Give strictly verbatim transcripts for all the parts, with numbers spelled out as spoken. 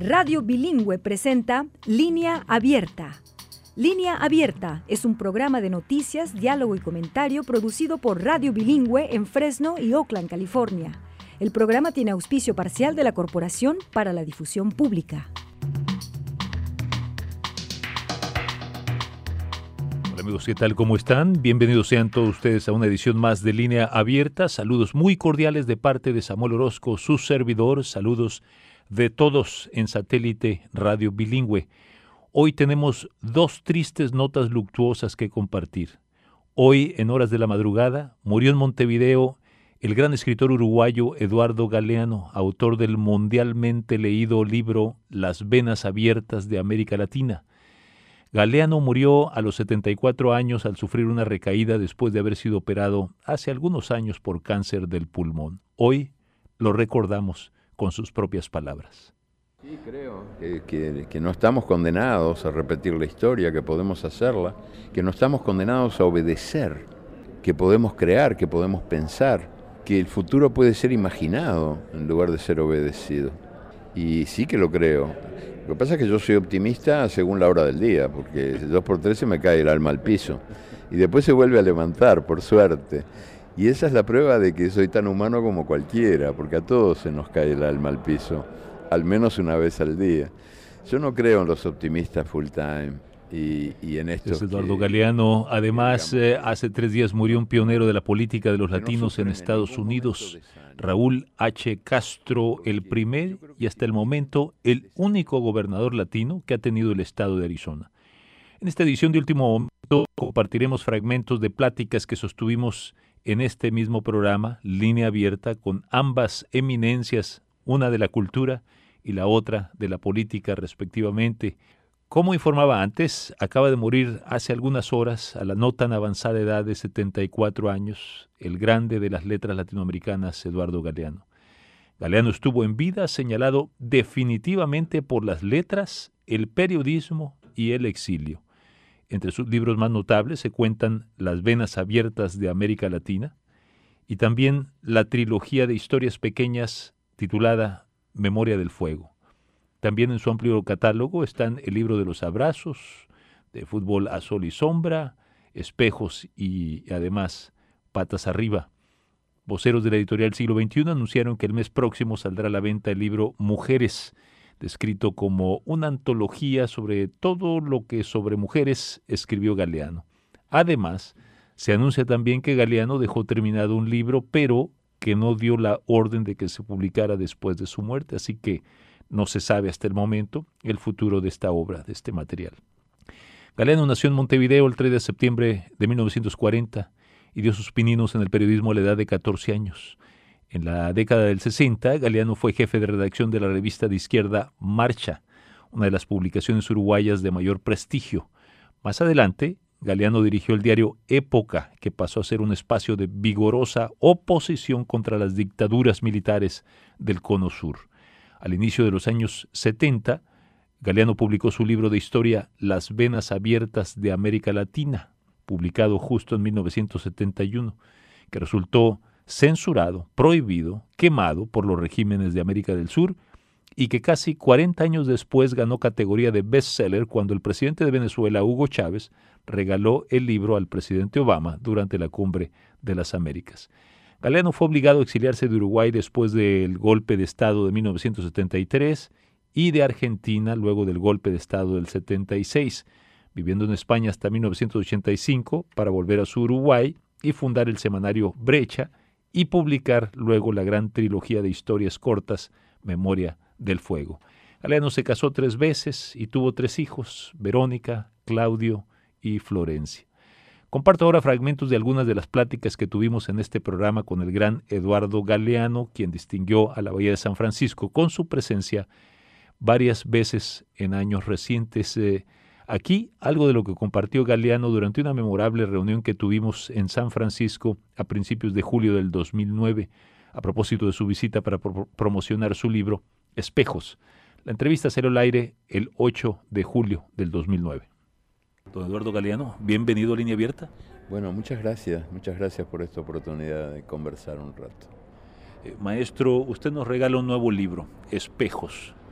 Radio Bilingüe presenta Línea Abierta. Línea Abierta es un programa de noticias, diálogo y comentario producido por Radio Bilingüe en Fresno y Oakland, California. El programa tiene auspicio parcial de la Corporación para la Difusión Pública. Hola amigos, ¿qué tal? ¿Cómo están? Bienvenidos sean todos ustedes a una edición más de Línea Abierta. Saludos muy cordiales de parte de Samuel Orozco, su servidor. Saludos de todos en Satélite Radio Bilingüe. Hoy tenemos dos tristes notas luctuosas que compartir. Hoy, en horas de la madrugada, murió en Montevideo el gran escritor uruguayo Eduardo Galeano, autor del mundialmente leído libro Las venas abiertas de América Latina. Galeano murió a los setenta y cuatro años al sufrir una recaída después de haber sido operado hace algunos años por cáncer del pulmón. Hoy lo recordamos con sus propias palabras. Sí, creo que, que, que no estamos condenados a repetir la historia, que podemos hacerla, que no estamos condenados a obedecer, que podemos crear, que podemos pensar, que el futuro puede ser imaginado en lugar de ser obedecido. Y sí que lo creo. Lo que pasa es que yo soy optimista según la hora del día, porque dos por tres se me cae el alma al piso y después se vuelve a levantar, por suerte. Y esa es la prueba de que soy tan humano como cualquiera, porque a todos se nos cae el alma al piso, al menos una vez al día. Yo no creo en los optimistas full time y, y en esto. Es Eduardo que, Galeano. Además, eh, hace tres días murió un pionero de la política de los latinos en Estados Unidos, Raúl H. Castro, el primer y hasta el momento el único gobernador latino que ha tenido el estado de Arizona. En esta edición de Último Momento compartiremos fragmentos de pláticas que sostuvimos en este mismo programa, Línea Abierta, con ambas eminencias, una de la cultura y la otra de la política respectivamente. Como informaba antes, acaba de morir hace algunas horas, a la no tan avanzada edad de setenta y cuatro años, el grande de las letras latinoamericanas, Eduardo Galeano. Galeano estuvo en vida señalado definitivamente por las letras, el periodismo y el exilio. Entre sus libros más notables se cuentan Las venas abiertas de América Latina y también la trilogía de historias pequeñas titulada Memoria del Fuego. También en su amplio catálogo están el libro de los abrazos, de Fútbol a Sol y Sombra, Espejos y además Patas Arriba. Voceros de la editorial Siglo veintiuno anunciaron que el mes próximo saldrá a la venta el libro Mujeres, descrito como una antología sobre todo lo que sobre mujeres escribió Galeano. Además, se anuncia también que Galeano dejó terminado un libro, pero que no dio la orden de que se publicara después de su muerte, así que no se sabe hasta el momento el futuro de esta obra, de este material. Galeano nació en Montevideo el tres de septiembre de mil novecientos cuarenta y dio sus pininos en el periodismo a la edad de catorce años. En la década del sesenta, Galeano fue jefe de redacción de la revista de izquierda Marcha, una de las publicaciones uruguayas de mayor prestigio. Más adelante, Galeano dirigió el diario Época, que pasó a ser un espacio de vigorosa oposición contra las dictaduras militares del Cono Sur. Al inicio de los años setenta, Galeano publicó su libro de historia Las venas abiertas de América Latina, publicado justo en mil novecientos setenta y uno, que resultó censurado, prohibido, quemado por los regímenes de América del Sur y que casi cuarenta años después ganó categoría de bestseller cuando el presidente de Venezuela, Hugo Chávez, regaló el libro al presidente Obama durante la Cumbre de las Américas. Galeano fue obligado a exiliarse de Uruguay después del golpe de Estado de mil novecientos setenta y tres y de Argentina luego del golpe de Estado del setenta y seis, viviendo en España hasta mil novecientos ochenta y cinco para volver a su Uruguay y fundar el semanario Brecha y publicar luego la gran trilogía de historias cortas, Memoria del Fuego. Galeano se casó tres veces y tuvo tres hijos, Verónica, Claudio y Florencia. Comparto ahora fragmentos de algunas de las pláticas que tuvimos en este programa con el gran Eduardo Galeano, quien distinguió a la Bahía de San Francisco con su presencia varias veces en años recientes. Eh, Aquí, algo de lo que compartió Galeano durante una memorable reunión que tuvimos en San Francisco a principios de julio del dos mil nueve, a propósito de su visita para pro- promocionar su libro Espejos. La entrevista salió al aire el ocho de julio del dos mil nueve. Don Eduardo Galeano, bienvenido a Línea Abierta. Bueno, muchas gracias, muchas gracias por esta oportunidad de conversar un rato. Eh, maestro, usted nos regala un nuevo libro, Espejos.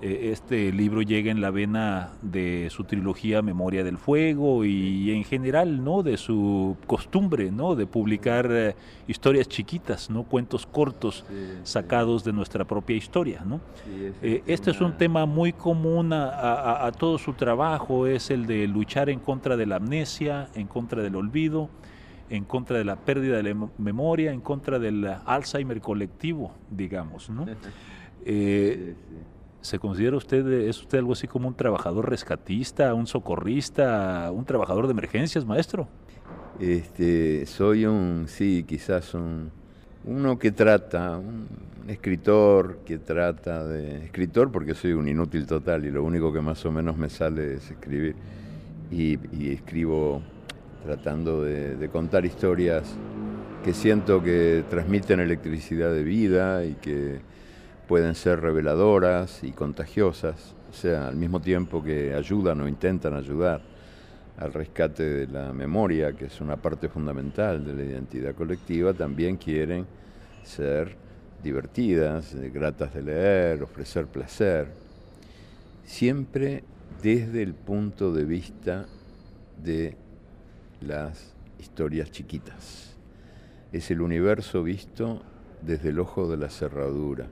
Este libro llega en la vena de su trilogía Memoria del Fuego y en general, ¿no?, de su costumbre, ¿no?, de publicar eh, historias chiquitas, ¿no?, cuentos cortos sacados de nuestra propia historia, ¿no? Eh, este es un tema muy común a, a, a todo su trabajo, es el de luchar en contra de la amnesia, en contra del olvido, en contra de la pérdida de la memoria, en contra del Alzheimer colectivo, digamos, ¿no? Eh, ¿Se considera usted, es usted algo así como un trabajador rescatista, un socorrista, un trabajador de emergencias, maestro? Este, soy un, sí, quizás un, uno que trata, un escritor que trata de... Escritor porque soy un inútil total y lo único que más o menos me sale es escribir. Y, y escribo tratando de, de contar historias que siento que transmiten electricidad de vida y que pueden ser reveladoras y contagiosas, o sea, al mismo tiempo que ayudan o intentan ayudar al rescate de la memoria, que es una parte fundamental de la identidad colectiva, también quieren ser divertidas, gratas de leer, ofrecer placer, siempre desde el punto de vista de las historias chiquitas. Es el universo visto desde el ojo de la cerradura.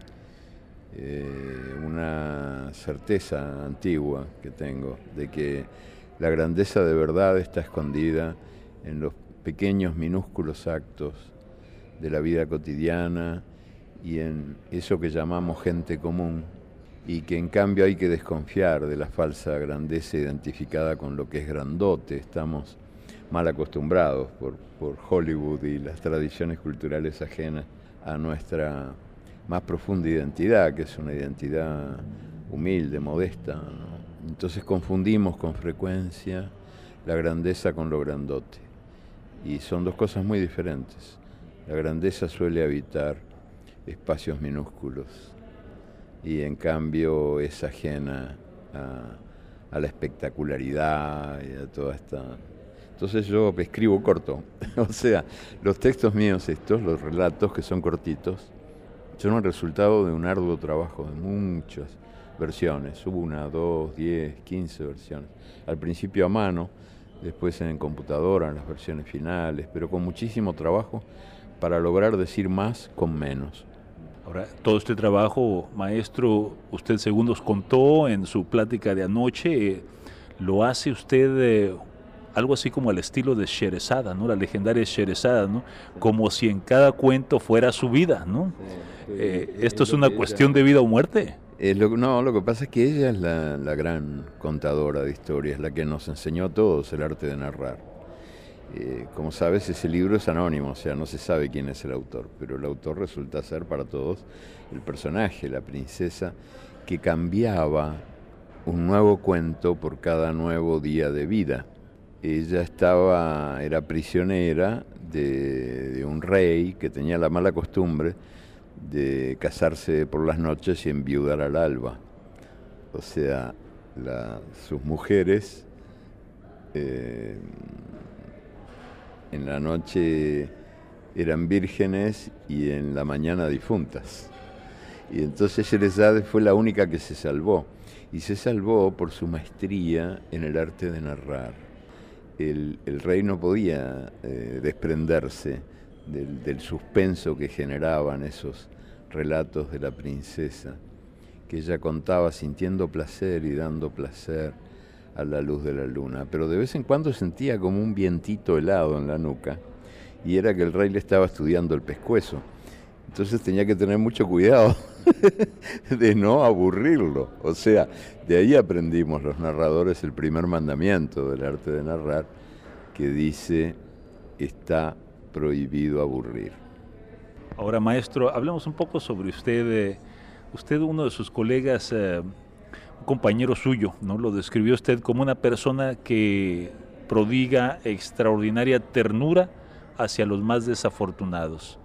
Eh, una certeza antigua que tengo de que la grandeza de verdad está escondida en los pequeños, minúsculos actos de la vida cotidiana y en eso que llamamos gente común, y que en cambio hay que desconfiar de la falsa grandeza identificada con lo que es grandote. Estamos mal acostumbrados por, por Hollywood y las tradiciones culturales ajenas a nuestra más profunda identidad, que es una identidad humilde, modesta, ¿no? Entonces confundimos con frecuencia la grandeza con lo grandote, y son dos cosas muy diferentes. La grandeza suele habitar espacios minúsculos y en cambio es ajena a, a la espectacularidad y a toda esta... Entonces yo escribo corto, o sea, los textos míos estos, los relatos que son cortitos, son el resultado de un arduo trabajo, de muchas versiones, una, dos, diez, quince versiones. Al principio a mano, después en computadora, en las versiones finales, pero con muchísimo trabajo para lograr decir más con menos. Ahora, todo este trabajo, maestro, usted según nos contó en su plática de anoche, eh, lo hace usted... Eh, algo así como al estilo de Sherezada, ¿no?, la legendaria Sherezada, ¿no?, como si en cada cuento fuera su vida, ¿no? Sí, sí, eh, ¿Esto es, es una cuestión ella, de vida o muerte? Es lo, no, lo que pasa es que ella es la, la gran contadora de historias, la que nos enseñó a todos el arte de narrar. Eh, como sabes, ese libro es anónimo, o sea, no se sabe quién es el autor, pero el autor resulta ser para todos el personaje, la princesa, que cambiaba un nuevo cuento por cada nuevo día de vida. Ella estaba, era prisionera de, de un rey que tenía la mala costumbre de casarse por las noches y enviudar al alba. O sea, la, sus mujeres eh, en la noche eran vírgenes y en la mañana difuntas. Y entonces Sherezade fue la única que se salvó, y se salvó por su maestría en el arte de narrar. El, el rey no podía eh, desprenderse del, del suspenso que generaban esos relatos de la princesa, que ella contaba sintiendo placer y dando placer a la luz de la luna, pero de vez en cuando sentía como un vientito helado en la nuca, y era que el rey le estaba estudiando el pescuezo. Entonces tenía que tener mucho cuidado de no aburrirlo. O sea, de ahí aprendimos los narradores el primer mandamiento del arte de narrar, que dice: está prohibido aburrir. Ahora, maestro, hablemos un poco sobre usted. Eh, usted, uno de sus colegas, eh, un compañero suyo, ¿no?, lo describió usted como una persona que prodiga extraordinaria ternura hacia los más desafortunados.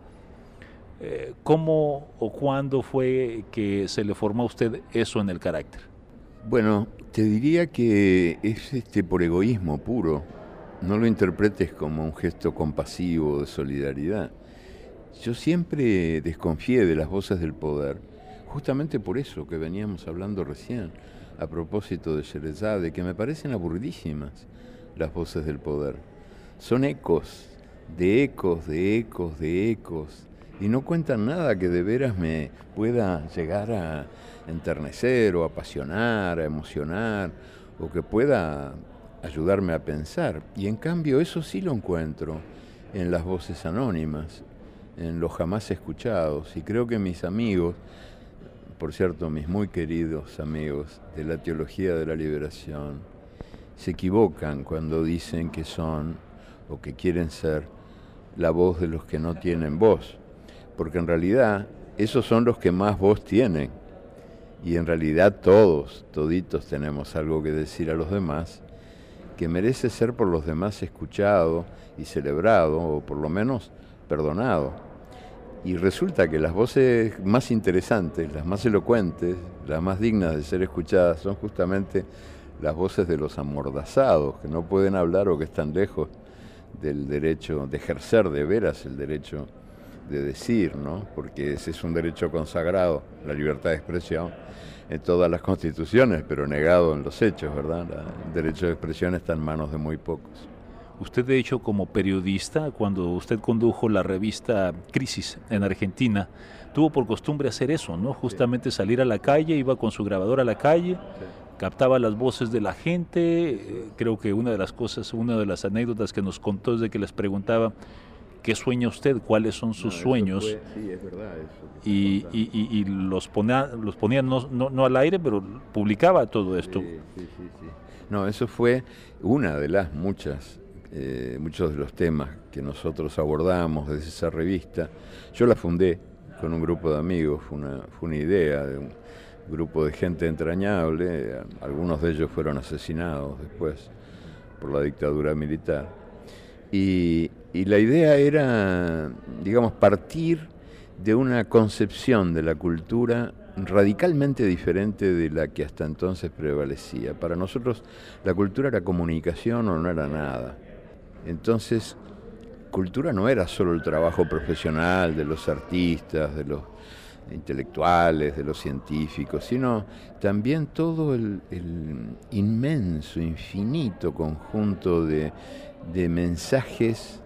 ¿Cómo o cuándo fue que se le formó a usted eso en el carácter? Bueno, te diría que es este por egoísmo puro. No lo interpretes como un gesto compasivo de solidaridad. Yo siempre desconfié de las voces del poder, justamente por eso que veníamos hablando recién, a propósito de Sherazade, que me parecen aburridísimas las voces del poder. Son ecos, de ecos, de ecos, de ecos, y no cuentan nada que de veras me pueda llegar a enternecer o apasionar, a emocionar, o que pueda ayudarme a pensar. Y en cambio eso sí lo encuentro en las voces anónimas, en los jamás escuchados, y creo que mis amigos, por cierto, mis muy queridos amigos de la teología de la liberación, se equivocan cuando dicen que son o que quieren ser la voz de los que no tienen voz, porque en realidad esos son los que más voz tienen, y en realidad todos, toditos tenemos algo que decir a los demás, que merece ser por los demás escuchado y celebrado, o por lo menos perdonado. Y resulta que las voces más interesantes, las más elocuentes, las más dignas de ser escuchadas son justamente las voces de los amordazados, que no pueden hablar o que están lejos del derecho de ejercer de veras el derecho de decir, ¿no? Porque ese es un derecho consagrado, la libertad de expresión, en todas las constituciones, pero negado en los hechos, ¿verdad? El derecho de expresión está en manos de muy pocos. Usted, de hecho, como periodista, cuando usted condujo la revista Crisis en Argentina, tuvo por costumbre hacer eso, ¿no? Justamente salir a la calle, iba con su grabadora a la calle, sí, captaba las voces de la gente. Creo que una de las cosas, una de las anécdotas que nos contó es de que les preguntaba ¿qué sueña usted? ¿Cuáles son sus no, sueños? Fue, sí, es verdad eso. Y, y, y, y los ponía, los ponía no, no, no al aire, pero publicaba todo esto. Sí, sí, sí, sí. No, eso fue una de las muchas, eh, muchos de los temas que nosotros abordamos desde esa revista. Yo la fundé con un grupo de amigos, fue una, fue una idea de un grupo de gente entrañable, algunos de ellos fueron asesinados después por la dictadura militar. Y, y la idea era, digamos, partir de una concepción de la cultura radicalmente diferente de la que hasta entonces prevalecía. Para nosotros la cultura era comunicación o no era nada. Entonces, cultura no era solo el trabajo profesional de los artistas, de los intelectuales, de los científicos, sino también todo el, el inmenso, infinito conjunto de, de mensajes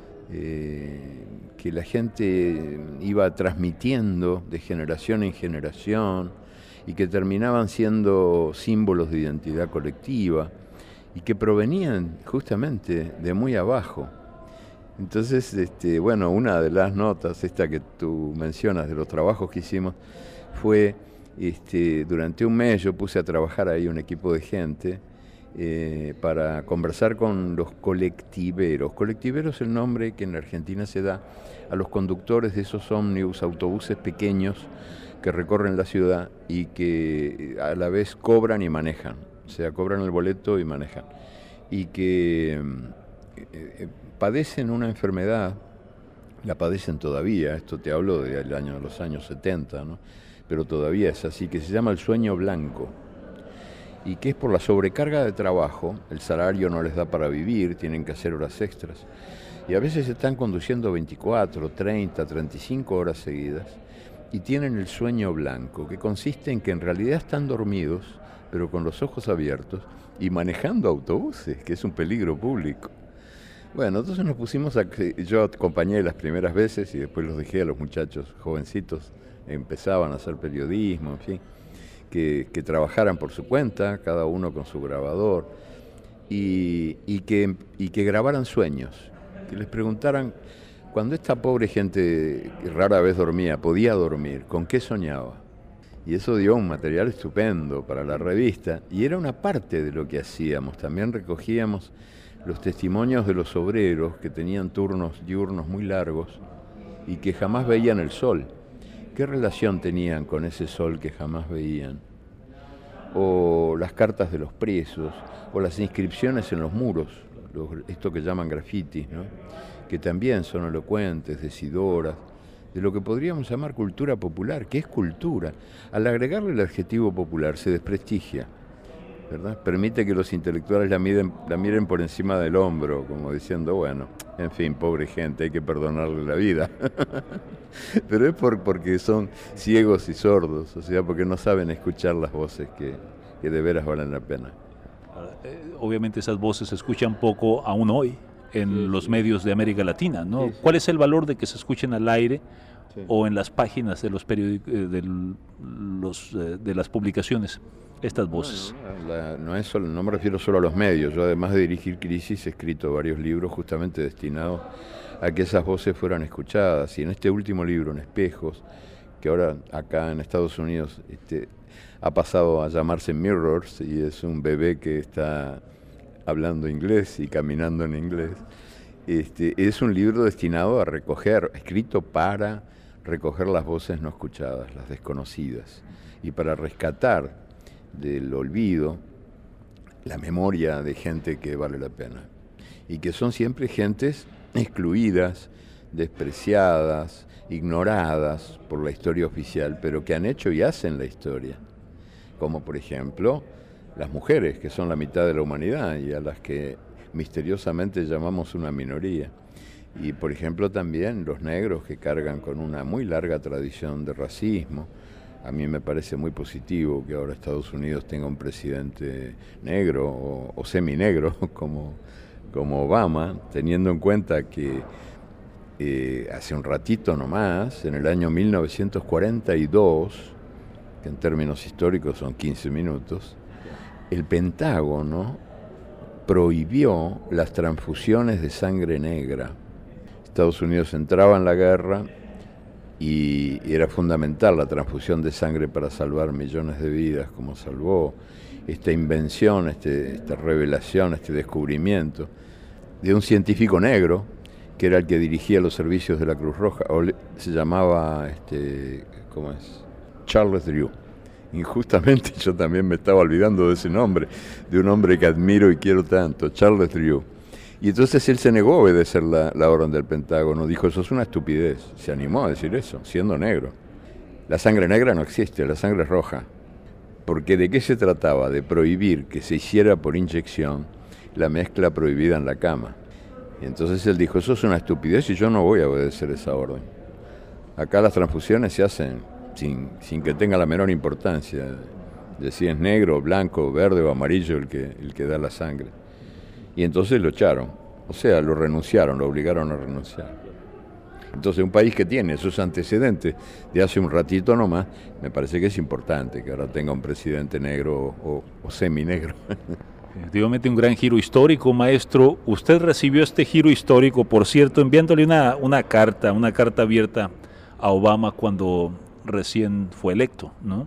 eh, que la gente iba transmitiendo de generación en generación y que terminaban siendo símbolos de identidad colectiva y que provenían justamente de muy abajo. Entonces, este, bueno, una de las notas, esta que tú mencionas de los trabajos que hicimos, fue, este, durante un mes yo puse a trabajar ahí un equipo de gente eh, para conversar con los colectiveros. Colectiveros es el nombre que en la Argentina se da a los conductores de esos ómnibus, autobuses pequeños que recorren la ciudad y que a la vez cobran y manejan, o sea, cobran el boleto y manejan, y que eh, padecen una enfermedad, la padecen todavía, esto te hablo del año, de los años setenta, ¿no? Pero todavía es así, que se llama el sueño blanco, y que es por la sobrecarga de trabajo, el salario no les da para vivir, tienen que hacer horas extras, y a veces están conduciendo veinticuatro, treinta, treinta y cinco horas seguidas, y tienen el sueño blanco, que consiste en que en realidad están dormidos, pero con los ojos abiertos, y manejando autobuses, que es un peligro público. Bueno, entonces nos pusimos a... Yo acompañé las primeras veces y después los dejé a los muchachos jovencitos, empezaban a hacer periodismo, en fin, que, que trabajaran por su cuenta, cada uno con su grabador, y, y, que, y que grabaran sueños, que les preguntaran, cuando esta pobre gente que rara vez dormía, podía dormir, ¿con qué soñaba? Y eso dio un material estupendo para la revista, y era una parte de lo que hacíamos. También recogíamos los testimonios de los obreros que tenían turnos diurnos muy largos y que jamás veían el sol. ¿Qué relación tenían con ese sol que jamás veían? O las cartas de los presos, o las inscripciones en los muros, los, esto que llaman grafitis, ¿no? Que también son elocuentes, decidoras, de lo que podríamos llamar cultura popular, que es cultura. Al agregarle el adjetivo popular se desprestigia ¿verdad? Permite que los intelectuales la miren, la miren por encima del hombro, como diciendo, bueno, en fin, pobre gente, hay que perdonarle la vida. Pero es por, porque son ciegos y sordos, o sea, porque no saben escuchar las voces que, que de veras valen la pena. Obviamente esas voces se escuchan poco aún hoy en sí, los sí. medios de América Latina, ¿no? Sí, sí. ¿Cuál es el valor de que se escuchen al aire sí. o en las páginas de los periódicos, de, los, de las publicaciones, estas voces? No, no, la, no, es solo, no me refiero solo a los medios, yo además de dirigir Crisis he escrito varios libros justamente destinados a que esas voces fueran escuchadas, y en este último libro, En Espejos, que ahora acá en Estados Unidos este, ha pasado a llamarse Mirrors, y es un bebé que está hablando inglés y caminando en inglés. Este, es un libro destinado a recoger, escrito para recoger las voces no escuchadas, las desconocidas, y para rescatar del olvido la memoria de gente que vale la pena, y que son siempre gentes excluidas, despreciadas, ignoradas por la historia oficial, pero que han hecho y hacen la historia, como por ejemplo las mujeres, que son la mitad de la humanidad y a las que misteriosamente llamamos una minoría. Y por ejemplo también los negros, que cargan con una muy larga tradición de racismo. A mí me parece muy positivo que ahora Estados Unidos tenga un presidente negro o, o seminegro como, como Obama, teniendo en cuenta que eh, hace un ratito nomás, en el año mil novecientos cuarenta y dos, que en términos históricos son quince minutos, el Pentágono prohibió las transfusiones de sangre negra. Estados Unidos entraba en la guerra y era fundamental la transfusión de sangre para salvar millones de vidas, como salvó esta invención, este, esta revelación, este descubrimiento de un científico negro que era el que dirigía los servicios de la Cruz Roja, o se llamaba, este, ¿cómo es? Charles Drew. Injustamente yo también me estaba olvidando de ese nombre, de un hombre que admiro y quiero tanto, Charles Drew. Y entonces él se negó a obedecer la, la orden del Pentágono, dijo, eso es una estupidez, se animó a decir eso, siendo negro. La sangre negra no existe, la sangre es roja. Porque ¿de qué se trataba? De prohibir que se hiciera por inyección la mezcla prohibida en la cama. Y entonces él dijo, eso es una estupidez y yo no voy a obedecer esa orden. Acá las transfusiones se hacen Sin, sin que tenga la menor importancia de si es negro, blanco, verde o amarillo el que, el que da la sangre. Y entonces lo echaron, o sea, lo renunciaron, lo obligaron a renunciar. Entonces un país que tiene esos antecedentes de hace un ratito nomás, me parece que es importante que ahora tenga un presidente negro o, o seminegro. Efectivamente un gran giro histórico, maestro. Usted recibió este giro histórico, por cierto, enviándole una, una carta, una carta abierta a Obama cuando recién fue electo, ¿no?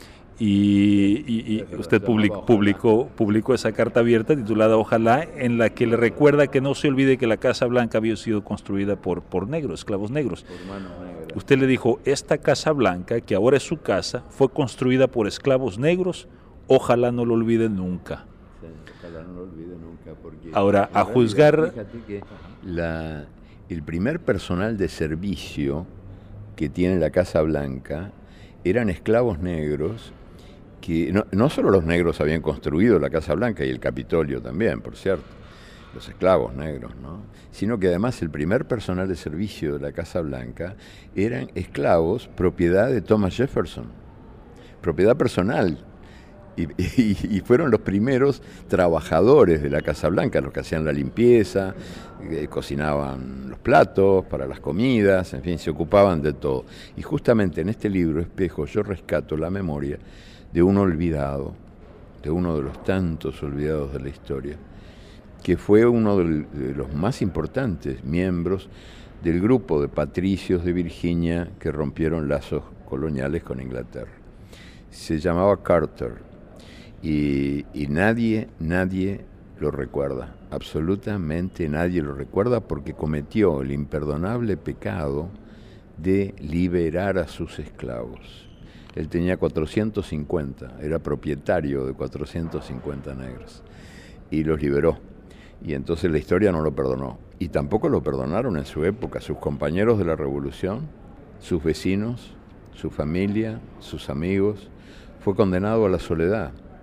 Y, y, y usted public, publicó, publicó esa carta abierta titulada Ojalá, en la que le recuerda que no se olvide que la Casa Blanca había sido construida por, por negros, esclavos negros. Usted le dijo, esta Casa Blanca, que ahora es su casa, fue construida por esclavos negros, ojalá no lo olvide nunca. Sí, ojalá no lo olvide nunca, porque ahora, a juzgar... Fíjate que la, el primer personal de servicio que tiene la Casa Blanca eran esclavos negros, que no, no solo los negros habían construido la Casa Blanca y el Capitolio también, por cierto, los esclavos negros, ¿no? Sino que además el primer personal de servicio de la Casa Blanca eran esclavos propiedad de Thomas Jefferson, propiedad personal. Y, y, y fueron los primeros trabajadores de la Casa Blanca, los que hacían la limpieza, eh, cocinaban los platos para las comidas, en fin, se ocupaban de todo. Y justamente en este libro, Espejos, yo rescato la memoria de un olvidado, de uno de los tantos olvidados de la historia, que fue uno de los más importantes miembros del grupo de patricios de Virginia que rompieron lazos coloniales con Inglaterra. Se llamaba Carter. Y, y nadie, nadie lo recuerda, absolutamente nadie lo recuerda, porque cometió el imperdonable pecado de liberar a sus esclavos. Él tenía cuatrocientos cincuenta, era propietario de cuatrocientos cincuenta negros, y los liberó. Y entonces la historia no lo perdonó. Y tampoco lo perdonaron en su época sus compañeros de la revolución, sus vecinos, su familia, sus amigos. Fue condenado a la soledad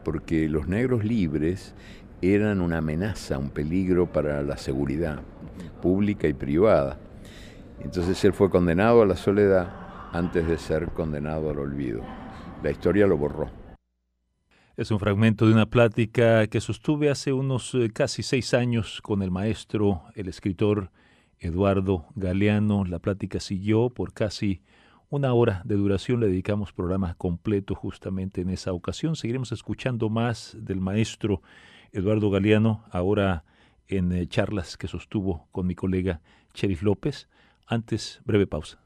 porque los negros libres eran una amenaza, un peligro para la seguridad pública y privada. Entonces él fue condenado a la soledad antes de ser condenado al olvido. La historia lo borró. Es un fragmento de una plática que sostuve hace unos eh, casi seis años con el maestro, el escritor Eduardo Galeano. La plática siguió por casi una hora de duración. Le dedicamos programa completo justamente en esa ocasión. Seguiremos escuchando más del maestro Eduardo Galeano, ahora en eh, charlas que sostuvo con mi colega Cheris López. Antes, breve pausa.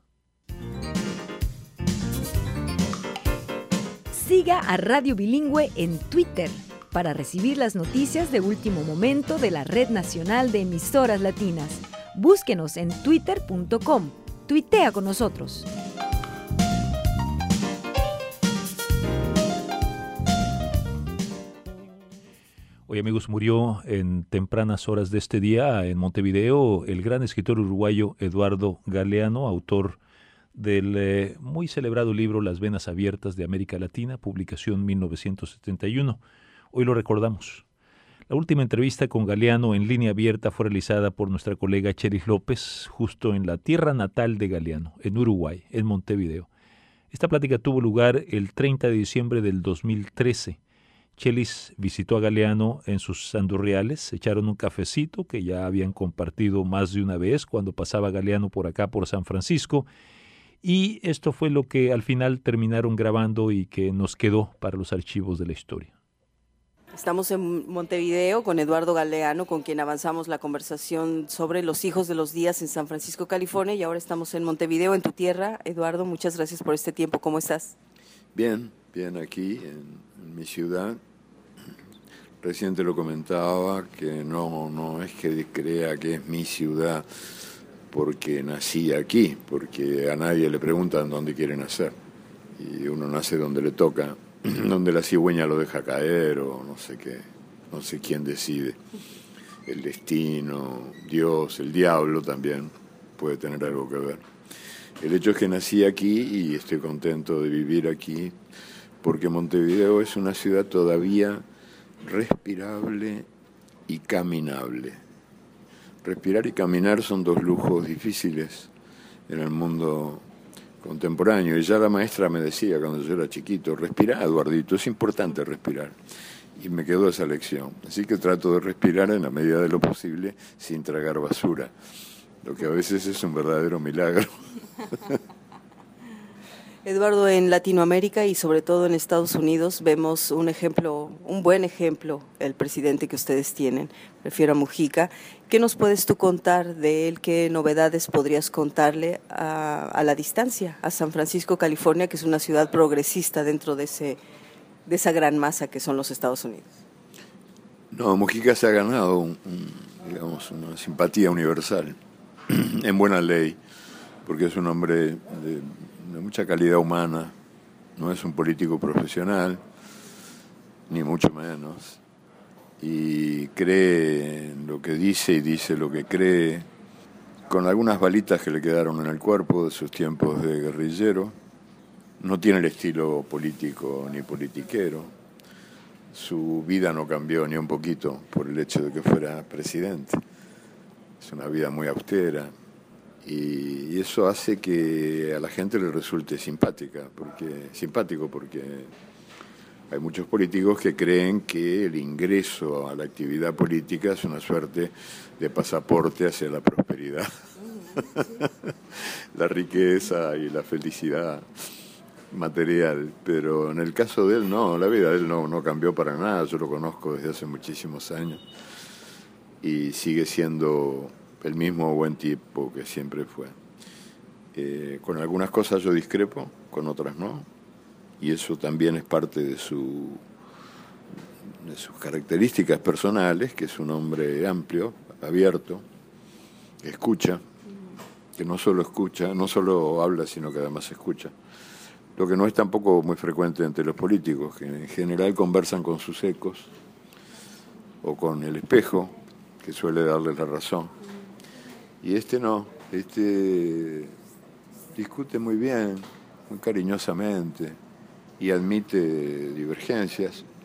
Siga a Radio Bilingüe en Twitter para recibir las noticias de último momento de la Red Nacional de Emisoras Latinas. Búsquenos en twitter punto com. Tuitea con nosotros. Hoy, amigos, murió en tempranas horas de este día en Montevideo el gran escritor uruguayo Eduardo Galeano, autor del eh, muy celebrado libro Las Venas Abiertas de América Latina, publicación mil novecientos setenta y uno. Hoy lo recordamos. La última entrevista con Galeano en línea abierta fue realizada por nuestra colega Cheris López, justo en la tierra natal de Galeano, en Uruguay, en Montevideo. Esta plática tuvo lugar el treinta de diciembre del dos mil trece. Chelis visitó a Galeano en sus andurriales, echaron un cafecito que ya habían compartido más de una vez cuando pasaba Galeano por acá, por San Francisco, y esto fue lo que al final terminaron grabando y que nos quedó para los archivos de la historia. Estamos en Montevideo con Eduardo Galeano, con quien avanzamos la conversación sobre los hijos de los días en San Francisco, California, y ahora estamos en Montevideo, en tu tierra. Eduardo, muchas gracias por este tiempo. ¿Cómo estás? Bien, bien aquí en, en mi ciudad. Recién te lo comentaba, que no, no es que crea que es mi ciudad porque nací aquí, porque a nadie le preguntan dónde quiere nacer. Y uno nace donde le toca, donde la cigüeña lo deja caer o no sé qué, no sé quién decide. El destino, Dios, el diablo también puede tener algo que ver. El hecho es que nací aquí y estoy contento de vivir aquí, porque Montevideo es una ciudad todavía respirable y caminable. Respirar y caminar son dos lujos difíciles en el mundo contemporáneo. Y ya la maestra me decía cuando yo era chiquito, respirá, Eduardito, es importante respirar. Y me quedó esa lección. Así que trato de respirar en la medida de lo posible sin tragar basura, lo que a veces es un verdadero milagro. Eduardo, en Latinoamérica y sobre todo en Estados Unidos vemos un ejemplo, un buen ejemplo, el presidente que ustedes tienen, refiero a Mujica. ¿Qué nos puedes tú contar de él? ¿Qué novedades podrías contarle a, a la distancia, a San Francisco, California, que es una ciudad progresista dentro de, ese, de esa gran masa que son los Estados Unidos? No, Mujica se ha ganado un, un, digamos, una simpatía universal, en buena ley, porque es un hombre de, de mucha calidad humana, no es un político profesional, ni mucho menos, y cree en lo que dice y dice lo que cree, con algunas balitas que le quedaron en el cuerpo de sus tiempos de guerrillero. No tiene el estilo político ni politiquero. Su vida no cambió ni un poquito por el hecho de que fuera presidente. Es una vida muy austera. Y eso hace que a la gente le resulte simpática, porque, simpático, porque hay muchos políticos que creen que el ingreso a la actividad política es una suerte de pasaporte hacia la prosperidad, la riqueza y la felicidad material. Pero en el caso de él, no, la vida de él no, no cambió para nada. Yo lo conozco desde hace muchísimos años y sigue siendo el mismo buen tipo que siempre fue. Eh, con algunas cosas yo discrepo, con otras no, y eso también es parte de, su, de sus características personales, que es un hombre amplio, abierto, que escucha, que no solo escucha, no solo habla, sino que además escucha. Lo que no es tampoco muy frecuente entre los políticos, que en general conversan con sus ecos o con el espejo, que suele darles la razón. Y este no, este discute muy bien, muy cariñosamente y admite divergencias.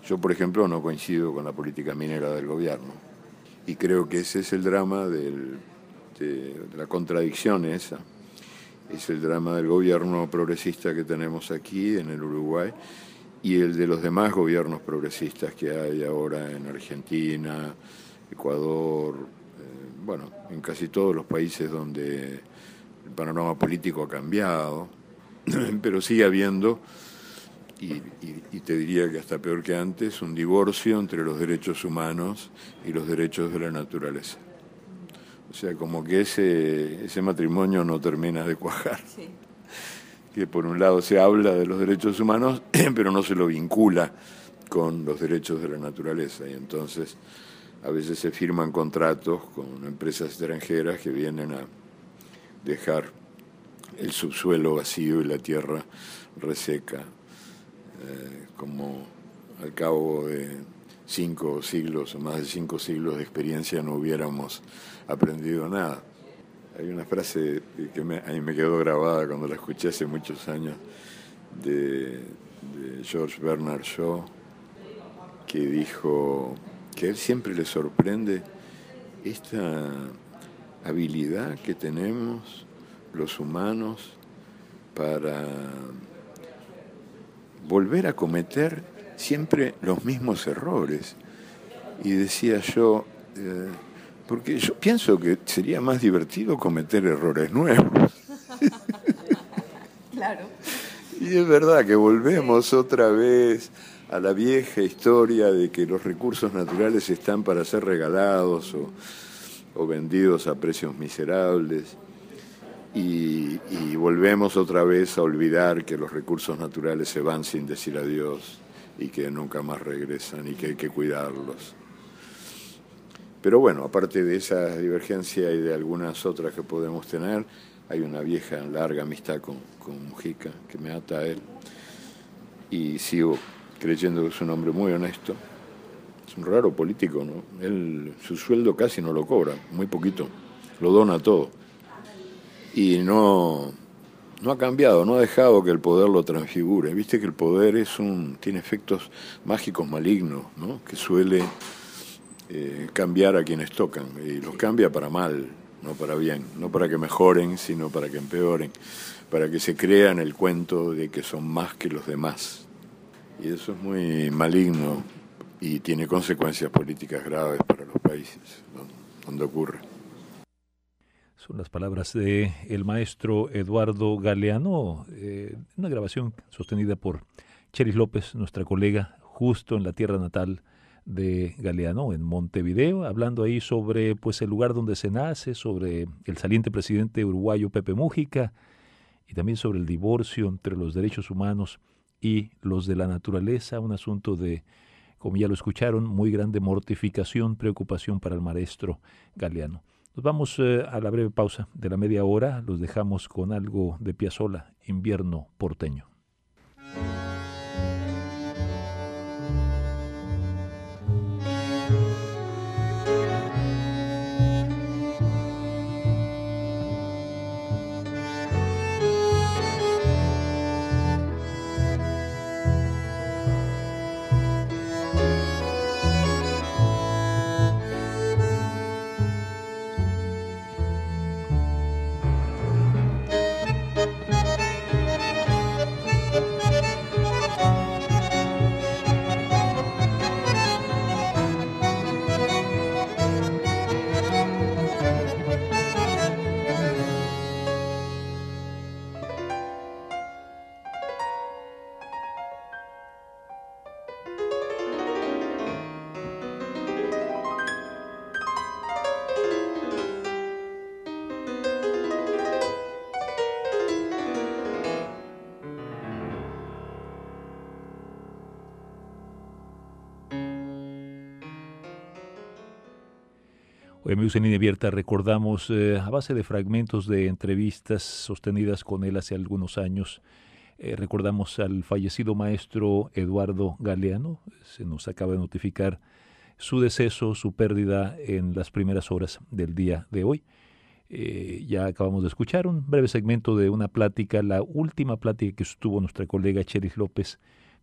Yo, por ejemplo, no coincido con la política minera del gobierno. Y creo que ese es el drama del, de, de la contradicción esa. Es el drama del gobierno progresista que tenemos aquí en el Uruguay y el de los demás gobiernos progresistas que hay ahora en Argentina, Ecuador, eh, bueno, en casi todos los países donde el panorama político ha cambiado, pero sigue habiendo, y, y, y te diría que hasta peor que antes, un divorcio entre los derechos humanos y los derechos de la naturaleza. O sea, como que ese, ese matrimonio no termina de cuajar. Sí. Que por un lado se habla de los derechos humanos, pero no se lo vincula con los derechos de la naturaleza. Y entonces a veces se firman contratos con empresas extranjeras que vienen a dejar el subsuelo vacío y la tierra reseca, eh, como al cabo de cinco siglos o más de cinco siglos de experiencia no hubiéramos aprendido nada. Hay una frase que me, a mí me quedó grabada cuando la escuché hace muchos años de, de George Bernard Shaw, que dijo que a él siempre le sorprende esta habilidad que tenemos los humanos para volver a cometer siempre los mismos errores. Y decía yo, eh, porque yo pienso que sería más divertido cometer errores nuevos. Claro. Y es verdad que volvemos otra vez a la vieja historia de que los recursos naturales están para ser regalados o, o vendidos a precios miserables. Y, y volvemos otra vez a olvidar que los recursos naturales se van sin decir adiós y que nunca más regresan y que hay que cuidarlos. Pero bueno, aparte de esa divergencia y de algunas otras que podemos tener, hay una vieja, larga amistad con, con Mujica que me ata a él y sigo creyendo que es un hombre muy honesto. Es un raro político, ¿no? Él, su sueldo casi no lo cobra, muy poquito, lo dona todo. Y no, no ha cambiado, no ha dejado que el poder lo transfigure. Viste que el poder es un, tiene efectos mágicos malignos, ¿no? Que suele eh, cambiar a quienes tocan, y los cambia para mal, no para bien, no para que mejoren, sino para que empeoren, para que se crean el cuento de que son más que los demás. Y eso es muy maligno y tiene consecuencias políticas graves para los países donde ocurre. Son las palabras de el maestro Eduardo Galeano, eh, una grabación sostenida por Cheris López, nuestra colega, justo en la tierra natal de Galeano, en Montevideo, hablando ahí sobre pues el lugar donde se nace, sobre el saliente presidente uruguayo Pepe Mujica y también sobre el divorcio entre los derechos humanos y los de la naturaleza, un asunto de, como ya lo escucharon, muy grande mortificación, preocupación para el maestro Galeano. Nos vamos eh, a la breve pausa de la media hora, los dejamos con algo de Piazzolla, Invierno porteño. Hoy en Amigos en Línea Abierta recordamos eh, a base de fragmentos de entrevistas sostenidas con él hace algunos años. Eh, recordamos al fallecido maestro Eduardo Galeano. Se nos acaba de notificar su deceso, su pérdida en las primeras horas del día de hoy. Eh, ya acabamos de escuchar un breve segmento de una plática, la última plática que estuvo nuestra colega Cheris López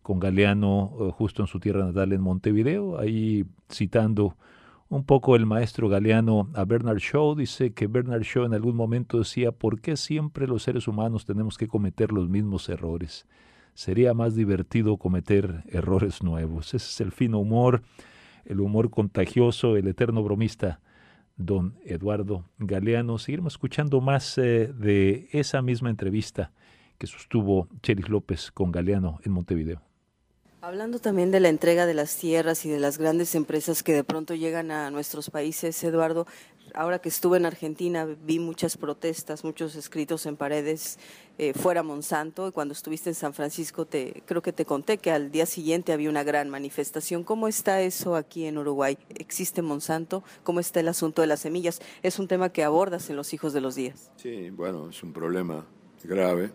con Galeano eh, justo en su tierra natal en Montevideo, ahí citando un poco el maestro Galeano a Bernard Shaw. Dice que Bernard Shaw en algún momento decía: ¿por qué siempre los seres humanos tenemos que cometer los mismos errores? Sería más divertido cometer errores nuevos. Ese es el fino humor, el humor contagioso, el eterno bromista don Eduardo Galeano. Seguiremos escuchando más eh, de esa misma entrevista que sostuvo Chelis López con Galeano en Montevideo. Hablando también de la entrega de las tierras y de las grandes empresas que de pronto llegan a nuestros países, Eduardo, ahora que estuve en Argentina vi muchas protestas, muchos escritos en paredes eh, fuera Monsanto, y cuando estuviste en San Francisco te creo que te conté que al día siguiente había una gran manifestación. ¿Cómo está eso aquí en Uruguay? ¿Existe Monsanto? ¿Cómo está el asunto de las semillas? Es un tema que abordas en Los Hijos de los Días. Sí, bueno, es un problema grave.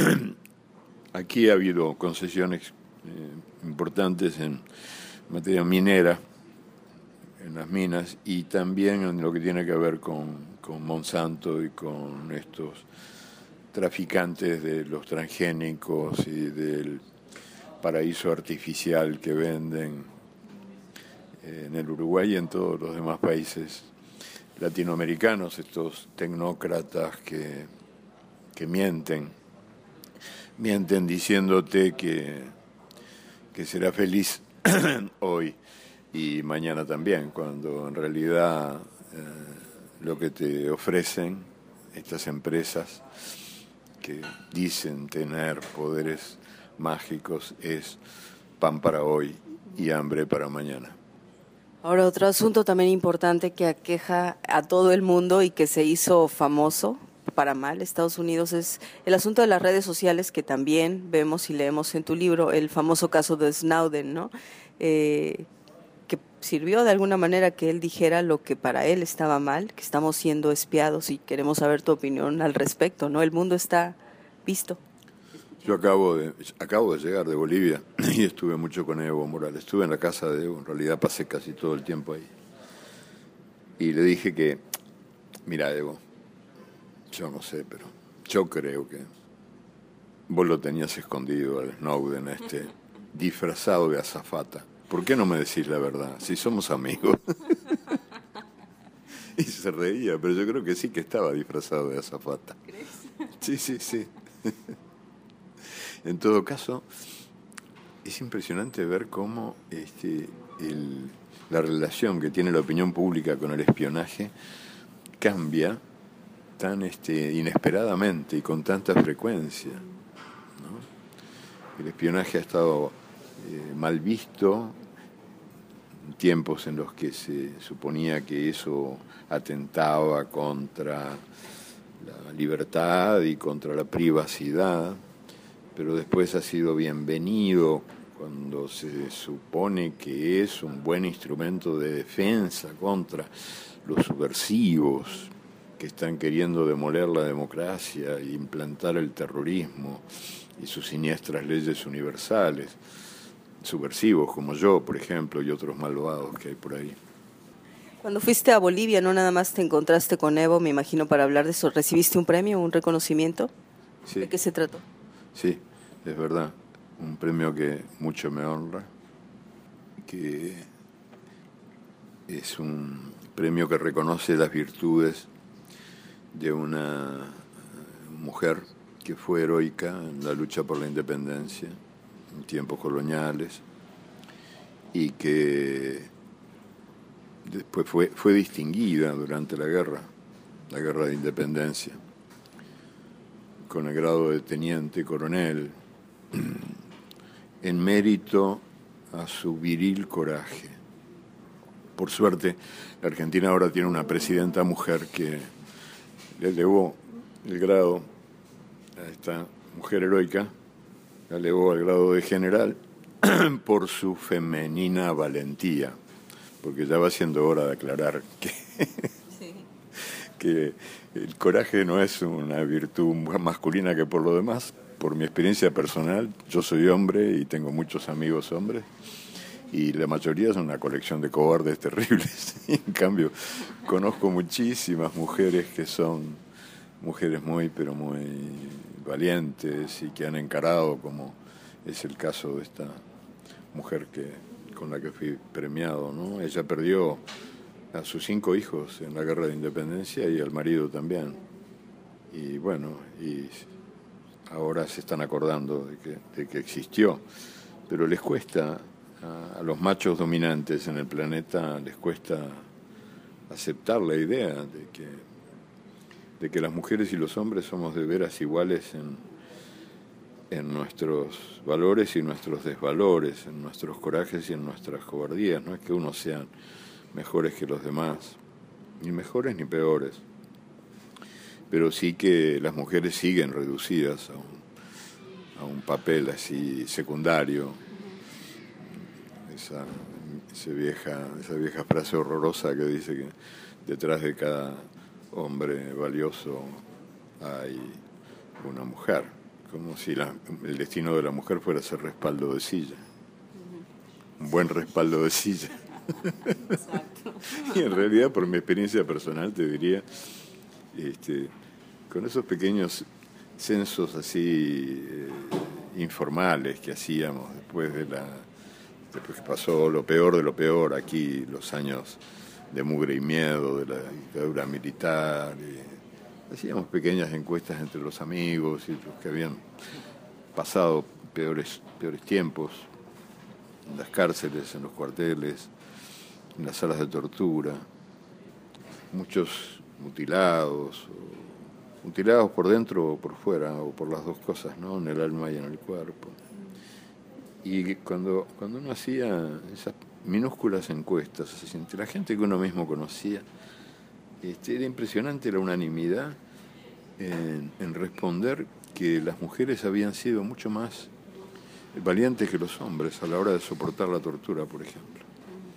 Aquí ha habido concesiones Eh, importantes en materia minera, en las minas, y también en lo que tiene que ver con, con Monsanto y con estos traficantes de los transgénicos y del paraíso artificial que venden eh, en el Uruguay y en todos los demás países latinoamericanos, estos tecnócratas que, que mienten, mienten diciéndote que que será feliz hoy y mañana también, cuando en realidad eh, lo que te ofrecen estas empresas que dicen tener poderes mágicos es pan para hoy y hambre para mañana. Ahora, otro asunto también importante que aqueja a todo el mundo y que se hizo famoso para mal Estados Unidos es el asunto de las redes sociales, que también vemos y leemos en tu libro, el famoso caso de Snowden, ¿no? Eh, que sirvió de alguna manera que él dijera lo que para él estaba mal, que estamos siendo espiados, y queremos saber tu opinión al respecto, ¿no? El mundo está visto. Yo acabo de, acabo de llegar de Bolivia y estuve mucho con Evo Morales. Estuve en la casa de Evo, en realidad pasé casi todo el tiempo ahí. Y le dije que, mira, Evo, yo no sé, pero yo creo que vos lo tenías escondido al Snowden, este disfrazado de azafata. ¿Por qué no me decís la verdad? Si somos amigos. Y se reía, pero yo creo que sí que estaba disfrazado de azafata. ¿Crees? Sí, sí, sí. En todo caso, es impresionante ver cómo este, el, la relación que tiene la opinión pública con el espionaje cambia tan este, inesperadamente y con tanta frecuencia, ¿no? El espionaje ha estado eh, mal visto en tiempos en los que se suponía que eso atentaba contra la libertad y contra la privacidad, pero después ha sido bienvenido cuando se supone que es un buen instrumento de defensa contra los subversivos que están queriendo demoler la democracia e implantar el terrorismo y sus siniestras leyes universales, subversivos como yo, por ejemplo, y otros malvados que hay por ahí. Cuando fuiste a Bolivia, no nada más te encontraste con Evo, me imagino, para hablar de eso. ¿Recibiste un premio, un reconocimiento? Sí. ¿De qué se trató? Sí, es verdad, un premio que mucho me honra, que es un premio que reconoce las virtudes de una mujer que fue heroica en la lucha por la independencia en tiempos coloniales y que después fue, fue distinguida durante la guerra, la guerra de independencia, con el grado de teniente coronel, en mérito a su viril coraje. Por suerte, la Argentina ahora tiene una presidenta mujer que le elevó el grado a esta mujer heroica, la elevó al grado de general por su femenina valentía, porque ya va siendo hora de aclarar que, sí. que el coraje no es una virtud masculina que por lo demás, por mi experiencia personal, yo soy hombre y tengo muchos amigos hombres, y la mayoría son una colección de cobardes terribles. En cambio, conozco muchísimas mujeres que son mujeres muy, pero muy valientes y que han encarado como es el caso de esta mujer que, con la que fui premiado, ¿no? Ella perdió a sus cinco hijos en la guerra de independencia y al marido también. Y bueno, y ahora se están acordando de que, de que existió, pero les cuesta, a, a los machos dominantes en el planeta, les cuesta aceptar la idea de que, de que las mujeres y los hombres somos de veras iguales en, en nuestros valores y nuestros desvalores, en nuestros corajes y en nuestras cobardías. No es que unos sean mejores que los demás, ni mejores ni peores, pero sí que las mujeres siguen reducidas a un, a un papel así secundario. Esa, esa, vieja, esa vieja frase horrorosa que dice que detrás de cada hombre valioso hay una mujer, como si la, el destino de la mujer fuera ser respaldo de silla, un buen respaldo de silla. Exacto. Y en realidad, por mi experiencia personal, te diría, este, con esos pequeños censos así eh, informales que hacíamos después de la después que pasó lo peor de lo peor aquí, los años de mugre y miedo de la dictadura militar, y hacíamos pequeñas encuestas entre los amigos y los que habían pasado peores peores tiempos en las cárceles, en los cuarteles, en las salas de tortura, muchos mutilados, o mutilados por dentro o por fuera, o por las dos cosas, ¿no? En el alma y en el cuerpo. Y cuando, cuando uno hacía esas minúsculas encuestas, así, entre la gente que uno mismo conocía, este, era impresionante la unanimidad en, en responder que las mujeres habían sido mucho más valientes que los hombres a la hora de soportar la tortura, por ejemplo.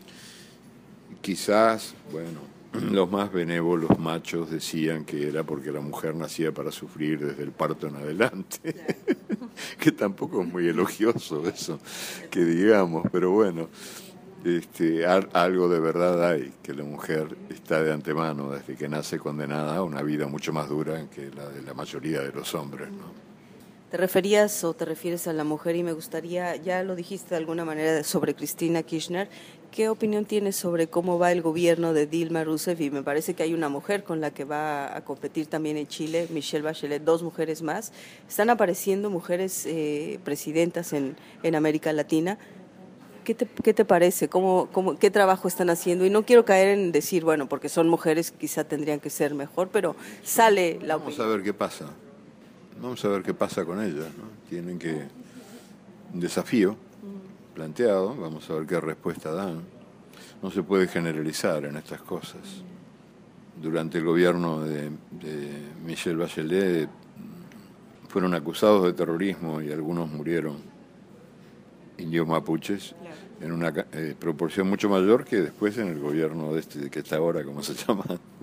Quizás, bueno, los más benévolos machos decían que era porque la mujer nacía para sufrir desde el parto en adelante, que tampoco es muy elogioso eso, que digamos, pero bueno, este, algo de verdad hay, que la mujer está de antemano, desde que nace, condenada a una vida mucho más dura que la de la mayoría de los hombres, ¿no? Te referías o te refieres a la mujer y me gustaría, ya lo dijiste de alguna manera sobre Cristina Kirchner, ¿qué opinión tienes sobre cómo va el gobierno de Dilma Rousseff? Y me parece que hay una mujer con la que va a competir también en Chile, Michelle Bachelet, dos mujeres más. Están apareciendo mujeres eh, presidentas en, en América Latina. ¿Qué te, qué te parece? ¿Cómo, cómo, ¿Qué trabajo están haciendo? Y no quiero caer en decir, bueno, porque son mujeres quizá tendrían que ser mejor, pero sale la opinión. Vamos a ver qué pasa. Vamos a ver qué pasa con ellas, ¿no? Tienen que un desafío planteado, vamos a ver qué respuesta dan. No se puede generalizar en estas cosas. Durante el gobierno de, de Michelle Bachelet fueron acusados de terrorismo y algunos murieron, indios mapuches, en una eh, proporción mucho mayor que después en el gobierno de este que está ahora, ¿cómo se llama?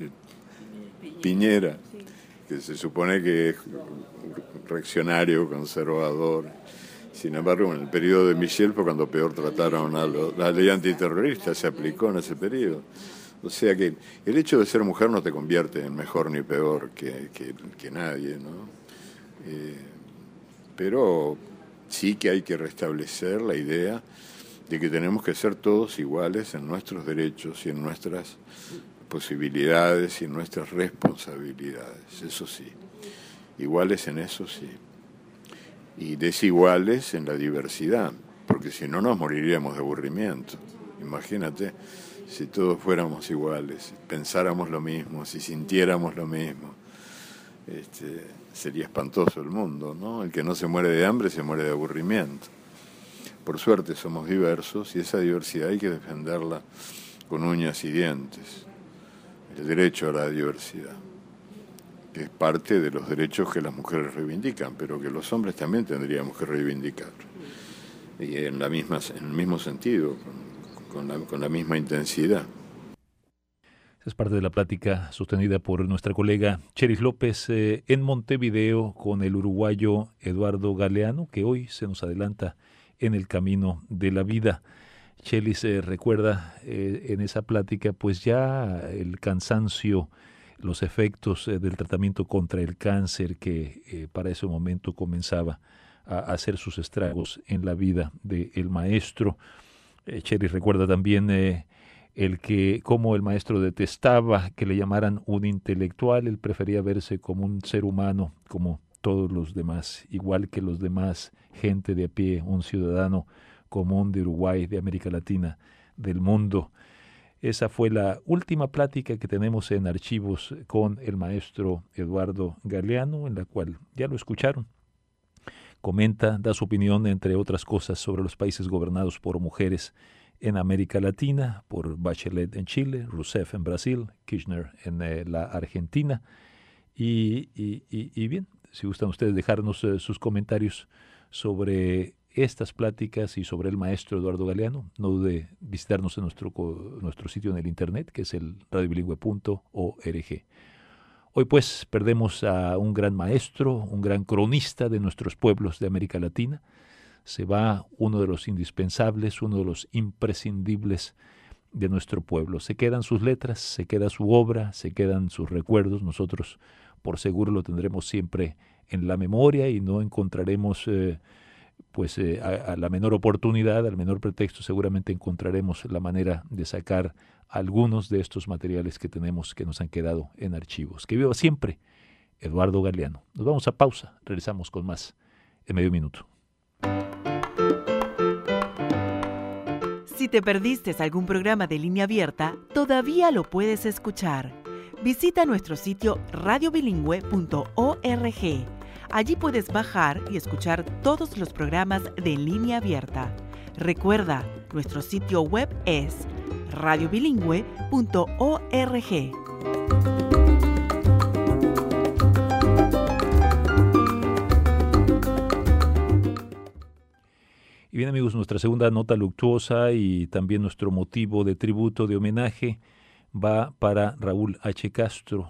Piñera, que se supone que es reaccionario, conservador. Sin embargo, en el periodo de Michelle fue cuando peor trataron a los, la ley antiterrorista, se aplicó en ese periodo. O sea que el hecho de ser mujer no te convierte en mejor ni peor que, que, que nadie, ¿no? Eh, pero sí que hay que restablecer la idea de que tenemos que ser todos iguales en nuestros derechos y en nuestras posibilidades y en nuestras responsabilidades, eso sí. Iguales en eso sí. Y desiguales en la diversidad, porque si no nos moriríamos de aburrimiento. Imagínate si todos fuéramos iguales, pensáramos lo mismo, si sintiéramos lo mismo. Este, sería espantoso el mundo, ¿no? El que no se muere de hambre se muere de aburrimiento. Por suerte somos diversos y esa diversidad hay que defenderla con uñas y dientes. El derecho a la diversidad, que es parte de los derechos que las mujeres reivindican, pero que los hombres también tendríamos que reivindicar. Y en, la misma, en el mismo sentido, con, con, la, con la misma intensidad. Esa es parte de la plática sostenida por nuestra colega Cheris López eh, en Montevideo con el uruguayo Eduardo Galeano, que hoy se nos adelanta en el camino de la vida. Chelis eh, recuerda eh, en esa plática pues ya el cansancio, los efectos eh, del tratamiento contra el cáncer que eh, para ese momento comenzaba a hacer sus estragos en la vida del maestro. Eh, Cherry recuerda también eh, el que como el maestro detestaba que le llamaran un intelectual, él prefería verse como un ser humano, como todos los demás, igual que los demás, gente de a pie, un ciudadano común de Uruguay, de América Latina, del mundo. Esa fue la última plática que tenemos en archivos con el maestro Eduardo Galeano, en la cual ya lo escucharon. Comenta, da su opinión, entre otras cosas, sobre los países gobernados por mujeres en América Latina, por Bachelet en Chile, Rousseff en Brasil, Kirchner en eh, la Argentina. Y, y, y, y bien, si gustan ustedes dejarnos eh, sus comentarios sobre estas pláticas y sobre el maestro Eduardo Galeano, no dude visitarnos en nuestro, nuestro sitio en el internet, que es el radio bilingüe punto org. Hoy pues perdemos a un gran maestro, un gran cronista de nuestros pueblos de América Latina. Se va uno de los indispensables, uno de los imprescindibles de nuestro pueblo. Se quedan sus letras, se queda su obra, se quedan sus recuerdos. Nosotros por seguro lo tendremos siempre en la memoria y no encontraremos eh, pues eh, a, a la menor oportunidad, al menor pretexto, seguramente encontraremos la manera de sacar algunos de estos materiales que tenemos que nos han quedado en archivos. Que viva siempre Eduardo Galeano. Nos vamos a pausa, regresamos con más en medio minuto. Si te perdiste algún programa de Línea Abierta, todavía lo puedes escuchar. Visita nuestro sitio radio bilingüe punto org. Allí puedes bajar y escuchar todos los programas de Línea Abierta. Recuerda, nuestro sitio web es radio bilingüe punto org. Y bien, amigos, nuestra segunda nota luctuosa y también nuestro motivo de tributo, de homenaje, va para Raúl H. Castro.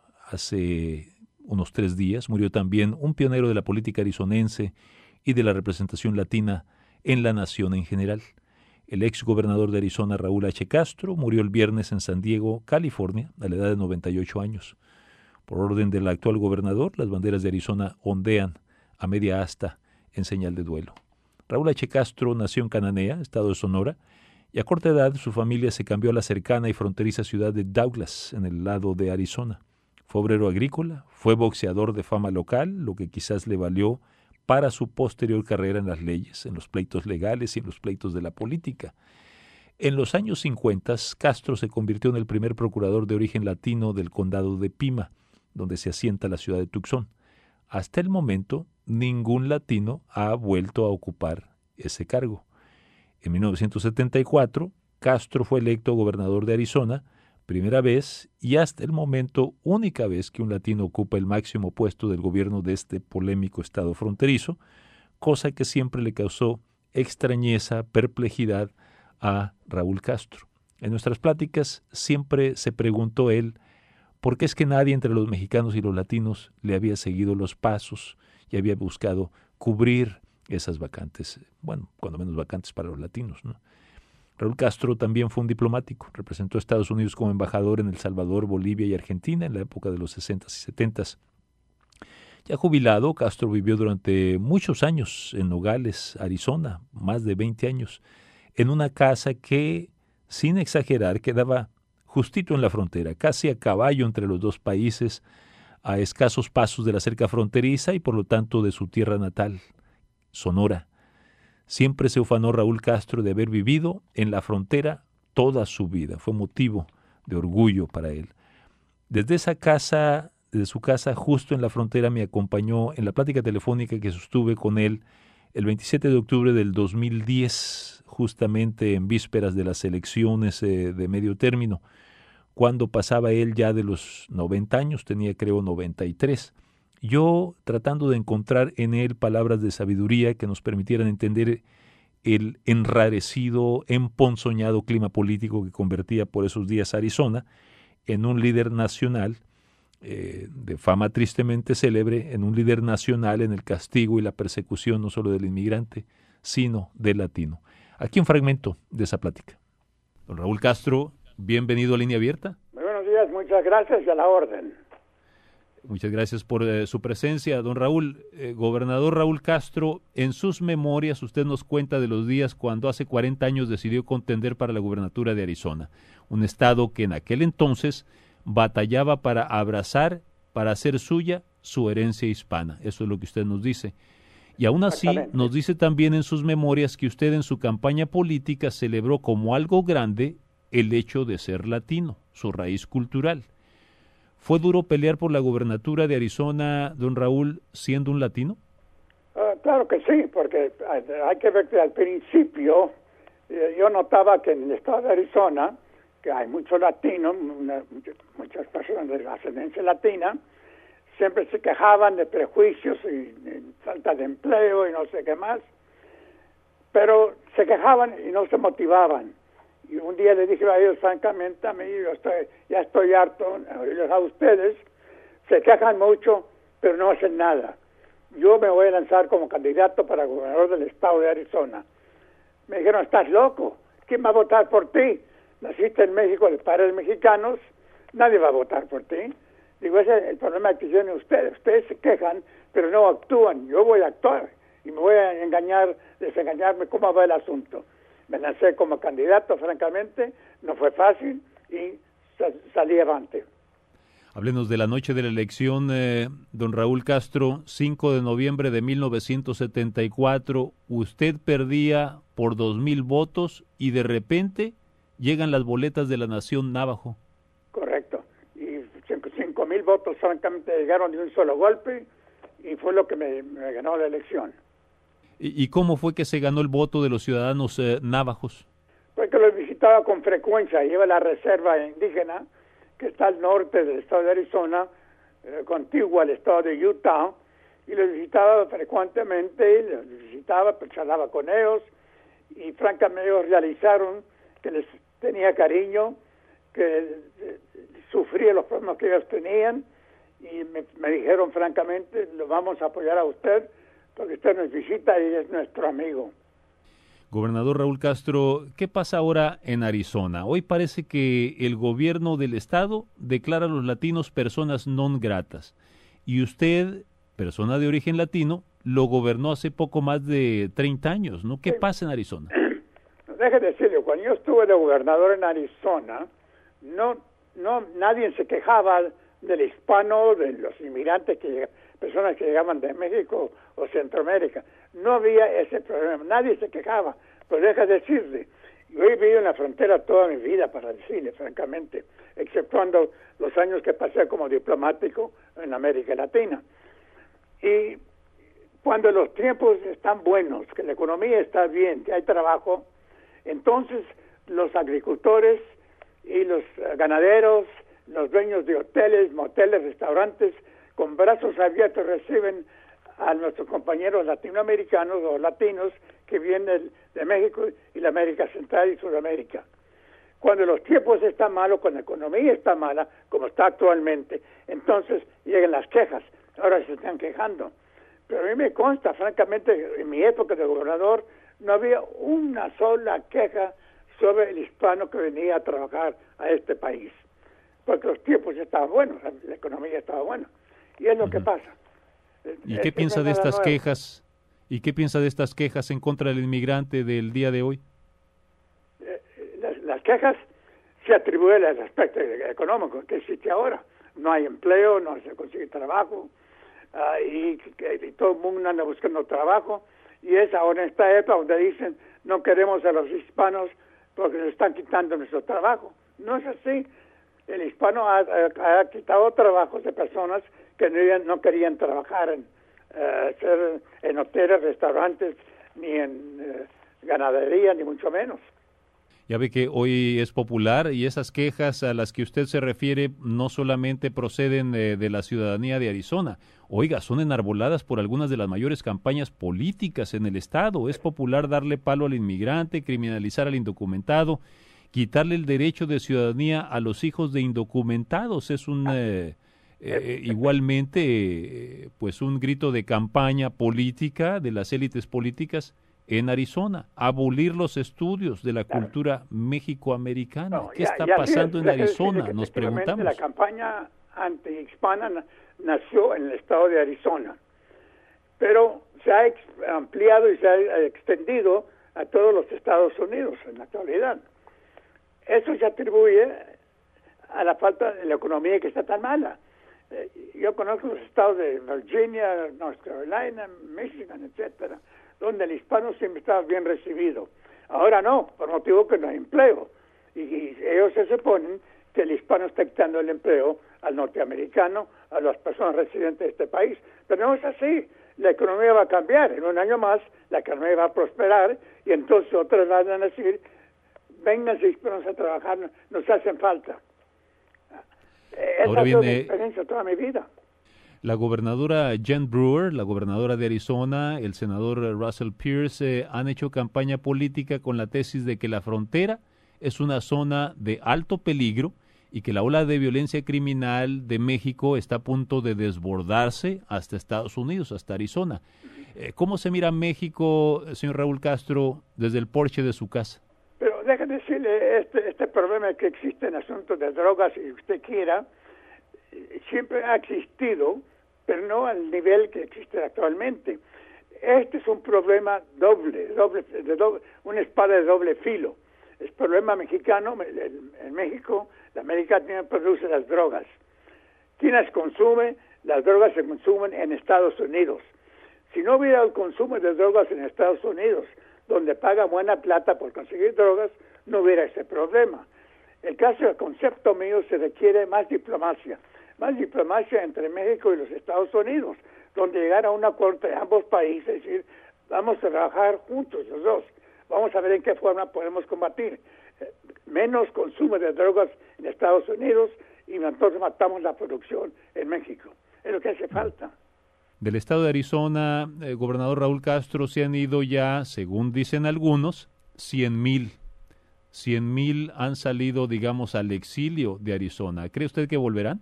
Hace unos tres días murió también un pionero de la política arizonense y de la representación latina en la nación en general. El ex gobernador de Arizona, Raúl H. Castro, murió el viernes en San Diego, California, a la edad de noventa y ocho años. Por orden del actual gobernador, las banderas de Arizona ondean a media asta en señal de duelo. Raúl H. Castro nació en Cananea, estado de Sonora, y a corta edad su familia se cambió a la cercana y fronteriza ciudad de Douglas, en el lado de Arizona. Fue obrero agrícola, fue boxeador de fama local, lo que quizás le valió para su posterior carrera en las leyes, en los pleitos legales y en los pleitos de la política. En los años cincuenta, Castro se convirtió en el primer procurador de origen latino del condado de Pima, donde se asienta la ciudad de Tucson. Hasta el momento, ningún latino ha vuelto a ocupar ese cargo. En mil novecientos setenta y cuatro, Castro fue electo gobernador de Arizona, primera vez y hasta el momento única vez que un latino ocupa el máximo puesto del gobierno de este polémico estado fronterizo, cosa que siempre le causó extrañeza, perplejidad a Raúl Castro. En nuestras pláticas siempre se preguntó él por qué es que nadie entre los mexicanos y los latinos le había seguido los pasos y había buscado cubrir esas vacantes, bueno, cuando menos vacantes para los latinos, ¿no? Raúl Castro también fue un diplomático, representó a Estados Unidos como embajador en El Salvador, Bolivia y Argentina en la época de los sesentas y setentas. Ya jubilado, Castro vivió durante muchos años en Nogales, Arizona, más de veinte años, en una casa que, sin exagerar, quedaba justito en la frontera, casi a caballo entre los dos países, a escasos pasos de la cerca fronteriza y por lo tanto de su tierra natal, Sonora. Siempre se ufanó Raúl Castro de haber vivido en la frontera toda su vida. Fue motivo de orgullo para él. Desde esa casa, desde su casa justo en la frontera, me acompañó en la plática telefónica que sostuve con él el veintisiete de octubre del dos mil diez, justamente en vísperas de las elecciones eh, de medio término, cuando pasaba él ya de los noventa años, tenía creo noventa y tres. Yo tratando de encontrar en él palabras de sabiduría que nos permitieran entender el enrarecido, emponzoñado clima político que convertía por esos días a Arizona en un líder nacional, eh, de fama tristemente célebre, en un líder nacional en el castigo y la persecución no solo del inmigrante, sino del latino. Aquí un fragmento de esa plática. Don Raúl Castro, bienvenido a Línea Abierta. Muy buenos días, muchas gracias y a la orden. Muchas gracias por eh, su presencia, don Raúl. Eh, gobernador Raúl Castro, en sus memorias usted nos cuenta de los días cuando hace cuarenta años decidió contender para la gubernatura de Arizona, un estado que en aquel entonces batallaba para abrazar, para hacer suya su herencia hispana. Eso es lo que usted nos dice. Y aún así nos dice también en sus memorias que usted en su campaña política celebró como algo grande el hecho de ser latino, su raíz cultural. ¿Fue duro pelear por la gubernatura de Arizona, don Raúl, siendo un latino? Uh, claro que sí, porque hay que ver que al principio eh, yo notaba que en el estado de Arizona, que hay muchos latinos, una, muchas personas de ascendencia latina, siempre se quejaban de prejuicios y, y falta de empleo y no sé qué más, pero se quejaban y no se motivaban. Y un día le dije a ellos, francamente, a mí yo estoy, ya estoy harto, a ustedes, se quejan mucho, pero no hacen nada. Yo me voy a lanzar como candidato para gobernador del estado de Arizona. Me dijeron, estás loco, ¿quién va a votar por ti? Naciste en México de padres mexicanos, nadie va a votar por ti. Digo, ese es el problema que tienen ustedes, ustedes se quejan, pero no actúan, yo voy a actuar y me voy a engañar, desengañarme cómo va el asunto. Me lancé como candidato, francamente, no fue fácil y salí avante. Háblenos de la noche de la elección, eh, don Raúl Castro, cinco de noviembre de mil novecientos setenta y cuatro, usted perdía por dos mil votos y de repente llegan las boletas de la Nación Navajo. Correcto, y cinco mil votos francamente llegaron de un solo golpe y fue lo que me, me ganó la elección. ¿Y cómo fue que se ganó el voto de los ciudadanos eh, navajos? Porque los visitaba con frecuencia, iba a la reserva indígena que está al norte del estado de Arizona, eh, contigua al estado de Utah, y los visitaba frecuentemente, los visitaba, charlaba con ellos, y francamente ellos realizaron que les tenía cariño, que eh, sufría los problemas que ellos tenían, y me, me dijeron francamente, lo vamos a apoyar a usted, porque usted nos visita y es nuestro amigo. Gobernador Raúl Castro, ¿qué pasa ahora en Arizona? Hoy parece que el gobierno del estado declara a los latinos personas non gratas. Y usted, persona de origen latino, lo gobernó hace poco más de treinta años, ¿no? ¿Qué sí. pasa en Arizona? Deje decirle, cuando yo estuve de gobernador en Arizona, no, no, nadie se quejaba del hispano, de los inmigrantes que llegaban, personas que llegaban de México o Centroamérica. No había ese problema, nadie se quejaba, pero deja decirle, yo he vivido en la frontera toda mi vida, para decirle, francamente, exceptuando los años que pasé como diplomático en América Latina. Y cuando los tiempos están buenos, que la economía está bien, que hay trabajo, entonces los agricultores y los ganaderos, los dueños de hoteles, moteles, restaurantes, con brazos abiertos reciben a nuestros compañeros latinoamericanos o latinos que vienen de México y la América Central y Sudamérica. Cuando los tiempos están malos, cuando la economía está mala, como está actualmente, entonces llegan las quejas. Ahora se están quejando. Pero a mí me consta, francamente, en mi época de gobernador, no había una sola queja sobre el hispano que venía a trabajar a este país. Porque los tiempos estaban buenos, la economía estaba buena. Y es lo uh-huh. que pasa. ¿Y qué piensa de estas nuevo. quejas? ¿Y qué piensa de estas quejas en contra del inmigrante del día de hoy? Eh, las, las quejas se atribuyen al aspecto económico que existe ahora. No hay empleo, no se consigue trabajo, uh, y, y todo el mundo anda buscando trabajo. Y es ahora en esta época donde dicen no queremos a los hispanos porque nos están quitando nuestro trabajo. No es así. El hispano ha, ha, ha quitado trabajos de personas que no, no querían trabajar en, uh, ser en hoteles, restaurantes, ni en uh, ganadería, ni mucho menos. Ya ve que hoy es popular y esas quejas a las que usted se refiere no solamente proceden de, de la ciudadanía de Arizona. Oiga, son enarboladas por algunas de las mayores campañas políticas en el estado. Es popular darle palo al inmigrante, criminalizar al indocumentado, quitarle el derecho de ciudadanía a los hijos de indocumentados. Es un eh, eh, igualmente eh, pues un grito de campaña política de las élites políticas en Arizona, abolir los estudios de la cultura mexicoamericana. No, ¿Qué ya, está ya pasando sí, en Arizona? Nos preguntamos. La campaña anti-hispana nació en el estado de Arizona, pero se ha ampliado y se ha extendido a todos los Estados Unidos en la actualidad. Eso se atribuye a la falta de la economía que está tan mala. Yo conozco los estados de Virginia, North Carolina, Michigan, etcétera, donde el hispano siempre estaba bien recibido. Ahora no, por motivo que no hay empleo. Y, y ellos se suponen que el hispano está quitando el empleo al norteamericano, a las personas residentes de este país. Pero no es así. La economía va a cambiar. En un año más, la economía va a prosperar y entonces otros van a decir, vénganse hispanos a trabajar, nos hacen falta. Esa Ahora ha sido viene mi experiencia toda mi vida. la gobernadora Jen Brewer, la gobernadora de Arizona, el senador Russell Pierce, eh, han hecho campaña política con la tesis de que la frontera es una zona de alto peligro y que la ola de violencia criminal de México está a punto de desbordarse hasta Estados Unidos, hasta Arizona. Eh, ¿Cómo se mira México, señor Raúl Castro, desde el porche de su casa? Pero déjeme decirle, este, este problema que existe en asuntos de drogas, si usted quiera, siempre ha existido, pero no al nivel que existe actualmente. Este es un problema doble, doble, de doble una espada de doble filo. El problema mexicano, en México, la América Latina produce las drogas. ¿Quién las consume? Las drogas se consumen en Estados Unidos. Si no hubiera el consumo de drogas en Estados Unidos, donde paga buena plata por conseguir drogas, no hubiera ese problema. El caso del concepto mío se requiere más diplomacia, más diplomacia entre México y los Estados Unidos, donde llegar a un acuerdo de ambos países, es decir, vamos a trabajar juntos los dos, vamos a ver en qué forma podemos combatir. Menos consumo de drogas en Estados Unidos y entonces matamos la producción en México. Es lo que hace falta. Del estado de Arizona, eh, gobernador Raúl Castro, se han ido ya, según dicen algunos, cien mil. cien mil han salido, digamos, al exilio de Arizona. ¿Cree usted que volverán?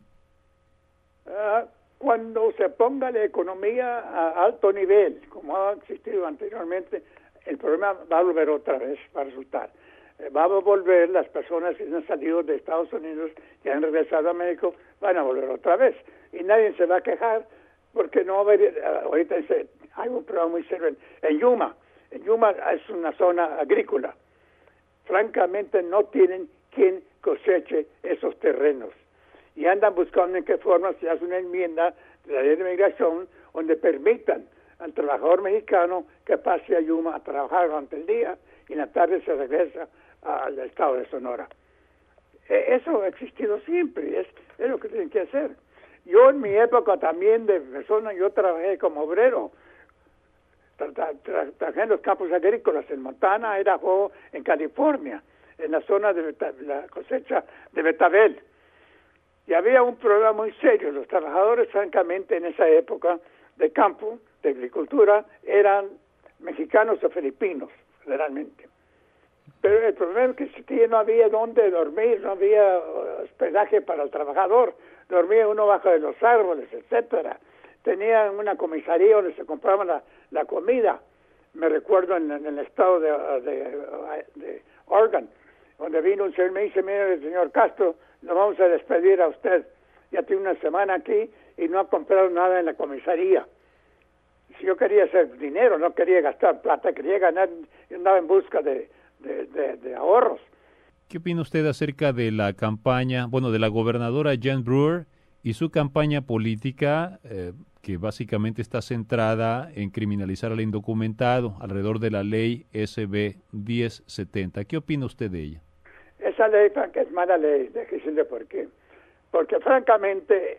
Uh, cuando se ponga la economía a alto nivel, como ha existido anteriormente, el problema va a volver otra vez, va a resultar. Eh, va a volver, las personas que han salido de Estados Unidos, que han regresado a México, van a volver otra vez. Y nadie se va a quejar, porque no va a haber, uh, ahorita dice, hay un problema muy serio en, en Yuma. En Yuma es una zona agrícola. Francamente no tienen quien coseche esos terrenos. Y andan buscando en qué forma se hace una enmienda de la ley de migración donde permitan al trabajador mexicano que pase a Yuma a trabajar durante el día y en la tarde se regresa al estado de Sonora. E- eso ha existido siempre y es, es lo que tienen que hacer. Yo en mi época también de persona, yo trabajé como obrero. Tra- tra- tra- trabajé en los campos agrícolas en Montana, Idaho, en California, en la zona de Beta- la cosecha de Betabel. Y había un problema muy serio. Los trabajadores, francamente, en esa época de campo, de agricultura, eran mexicanos o filipinos, generalmente. Pero el problema es que no había dónde dormir, no había hospedaje para el trabajador. Dormía uno bajo de los árboles, etcétera. Tenían una comisaría donde se compraba la, la comida. Me recuerdo en, en el estado de, de, de Oregon, donde vino un señor y me dice, mire, señor Castro, lo vamos a despedir a usted. Ya tiene una semana aquí y no ha comprado nada en la comisaría. Si yo quería hacer dinero, no quería gastar plata, quería ganar, yo andaba en busca de, de, de, de ahorros. ¿Qué opina usted acerca de la campaña, bueno, de la gobernadora Jen Brewer y su campaña política eh, que básicamente está centrada en criminalizar al indocumentado alrededor de la ley S B diez setenta? ¿Qué opina usted de ella? Esa ley, Frank, es mala ley, déjeme decirle por qué. Porque francamente,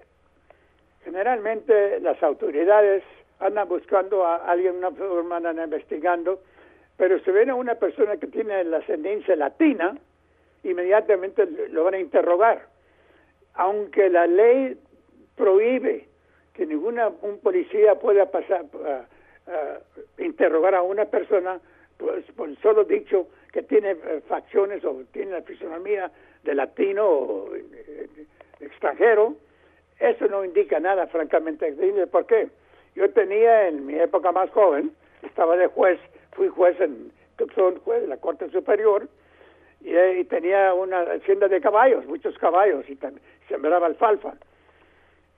generalmente las autoridades andan buscando a alguien, una forma, andan investigando, pero si ven a una persona que tiene la ascendencia latina, inmediatamente lo van a interrogar. Aunque la ley prohíbe que ninguna un policía pueda pasar uh, uh, interrogar a una persona pues, por el solo dicho que tiene uh, facciones o tiene la fisonomía de latino o uh, extranjero, eso no indica nada, francamente. ¿Por qué? Yo tenía en mi época más joven, estaba de juez, fui juez en Tucson, juez de la Corte Superior, y, y tenía una hacienda de caballos, muchos caballos, y también sembraba alfalfa.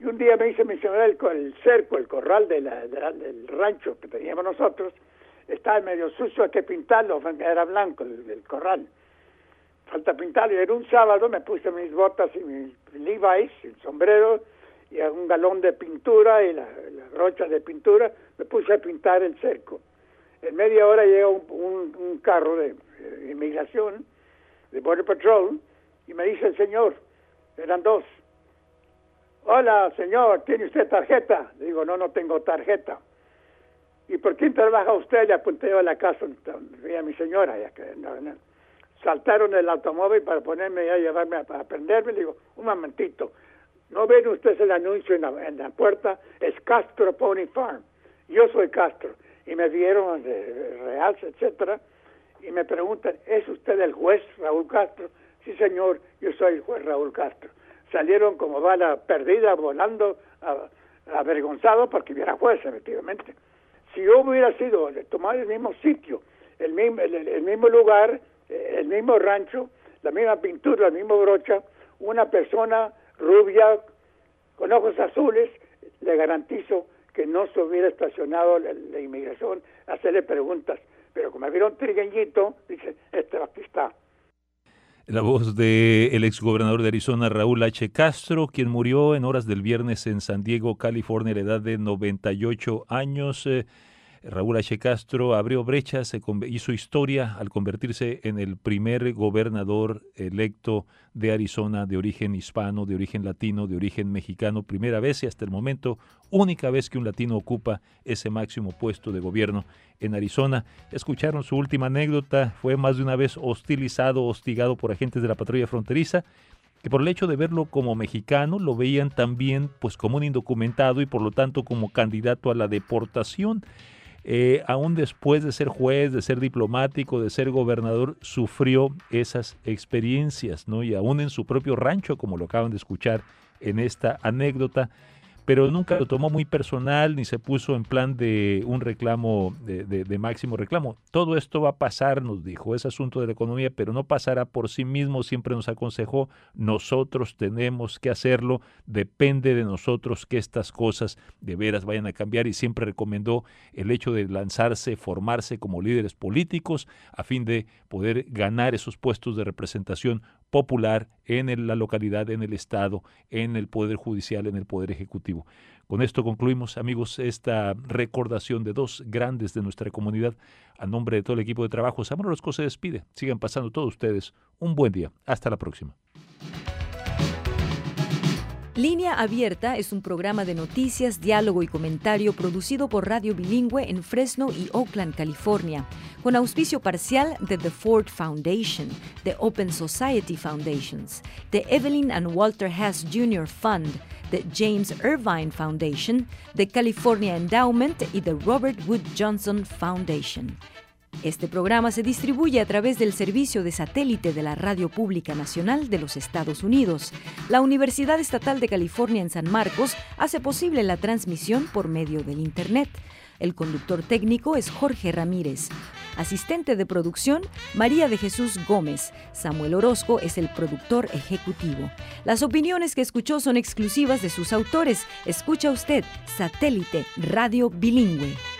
Y un día me hice mencionar el, el cerco, el corral de la, de la, del rancho que teníamos nosotros, estaba medio sucio, hay que pintarlo, era blanco el, el corral. Falta pintarlo, y era un sábado, me puse mis botas y mis Levi's, el sombrero, y un galón de pintura y la, la brocha de pintura, me puse a pintar el cerco. En media hora llega un, un, un carro de, de inmigración, de Border Patrol, y me dice el señor, eran dos, hola señor, ¿tiene usted tarjeta? Le digo, no, no tengo tarjeta. ¿Y por quién trabaja usted? Le apunté a la casa donde vi a mi señora, ya que no, no. Saltaron el automóvil para ponerme a llevarme a, a prenderme. Le digo, un momentito, ¿no ven ustedes el anuncio en la, en la puerta? Es Castro Pony Farm. Yo soy Castro. Y me vieron de Real, etcétera, y me preguntan, ¿es usted el juez Raúl Castro? Sí, señor, yo soy el juez Raúl Castro. Salieron como bala perdida, volando, a, avergonzados porque yo era juez, efectivamente. Si yo hubiera sido, tomar el mismo sitio, el mismo, el, el mismo lugar, el mismo rancho, la misma pintura, la misma brocha, una persona rubia, con ojos azules, le garantizo que no se hubiera estacionado la, la inmigración a hacerle preguntas. Pero como me vieron trigueñito, dice, este aquí está. La voz del exgobernador de Arizona, Raúl H. Castro, quien murió en horas del viernes en San Diego, California, a la edad de noventa y ocho años. Eh, Raúl H. Castro abrió brechas, se hizo historia al convertirse en el primer gobernador electo de Arizona de origen hispano, de origen latino, de origen mexicano, primera vez y hasta el momento única vez que un latino ocupa ese máximo puesto de gobierno en Arizona. Escucharon su última anécdota, fue más de una vez hostilizado, hostigado por agentes de la patrulla fronteriza, que por el hecho de verlo como mexicano lo veían también pues como un indocumentado y por lo tanto como candidato a la deportación. Eh, aún después de ser juez, de ser diplomático, de ser gobernador, sufrió esas experiencias, ¿no? Y aún en su propio rancho, como lo acaban de escuchar en esta anécdota, pero nunca lo tomó muy personal ni se puso en plan de un reclamo, de, de, de máximo reclamo. Todo esto va a pasar, nos dijo, es asunto de la economía, pero no pasará por sí mismo, siempre nos aconsejó, nosotros tenemos que hacerlo, depende de nosotros que estas cosas de veras vayan a cambiar y siempre recomendó el hecho de lanzarse, formarse como líderes políticos a fin de poder ganar esos puestos de representación popular en el, la localidad, en el Estado, en el Poder Judicial, en el Poder Ejecutivo. Con esto concluimos, amigos, esta recordación de dos grandes de nuestra comunidad. A nombre de todo el equipo de trabajo, Samuel Orozco se despide. Sigan pasando todos ustedes un buen día. Hasta la próxima. Línea Abierta es un programa de noticias, diálogo y comentario producido por Radio Bilingüe en Fresno y Oakland, California, con auspicio parcial de The Ford Foundation, The Open Society Foundations, The Evelyn and Walter Hess junior Fund, The James Irvine Foundation, The California Endowment y The Robert Wood Johnson Foundation. Este programa se distribuye a través del servicio de satélite de la Radio Pública Nacional de los Estados Unidos. La Universidad Estatal de California en San Marcos hace posible la transmisión por medio del Internet. El conductor técnico es Jorge Ramírez. Asistente de producción, María de Jesús Gómez. Samuel Orozco es el productor ejecutivo. Las opiniones que escuchó son exclusivas de sus autores. Escucha usted Satélite Radio Bilingüe.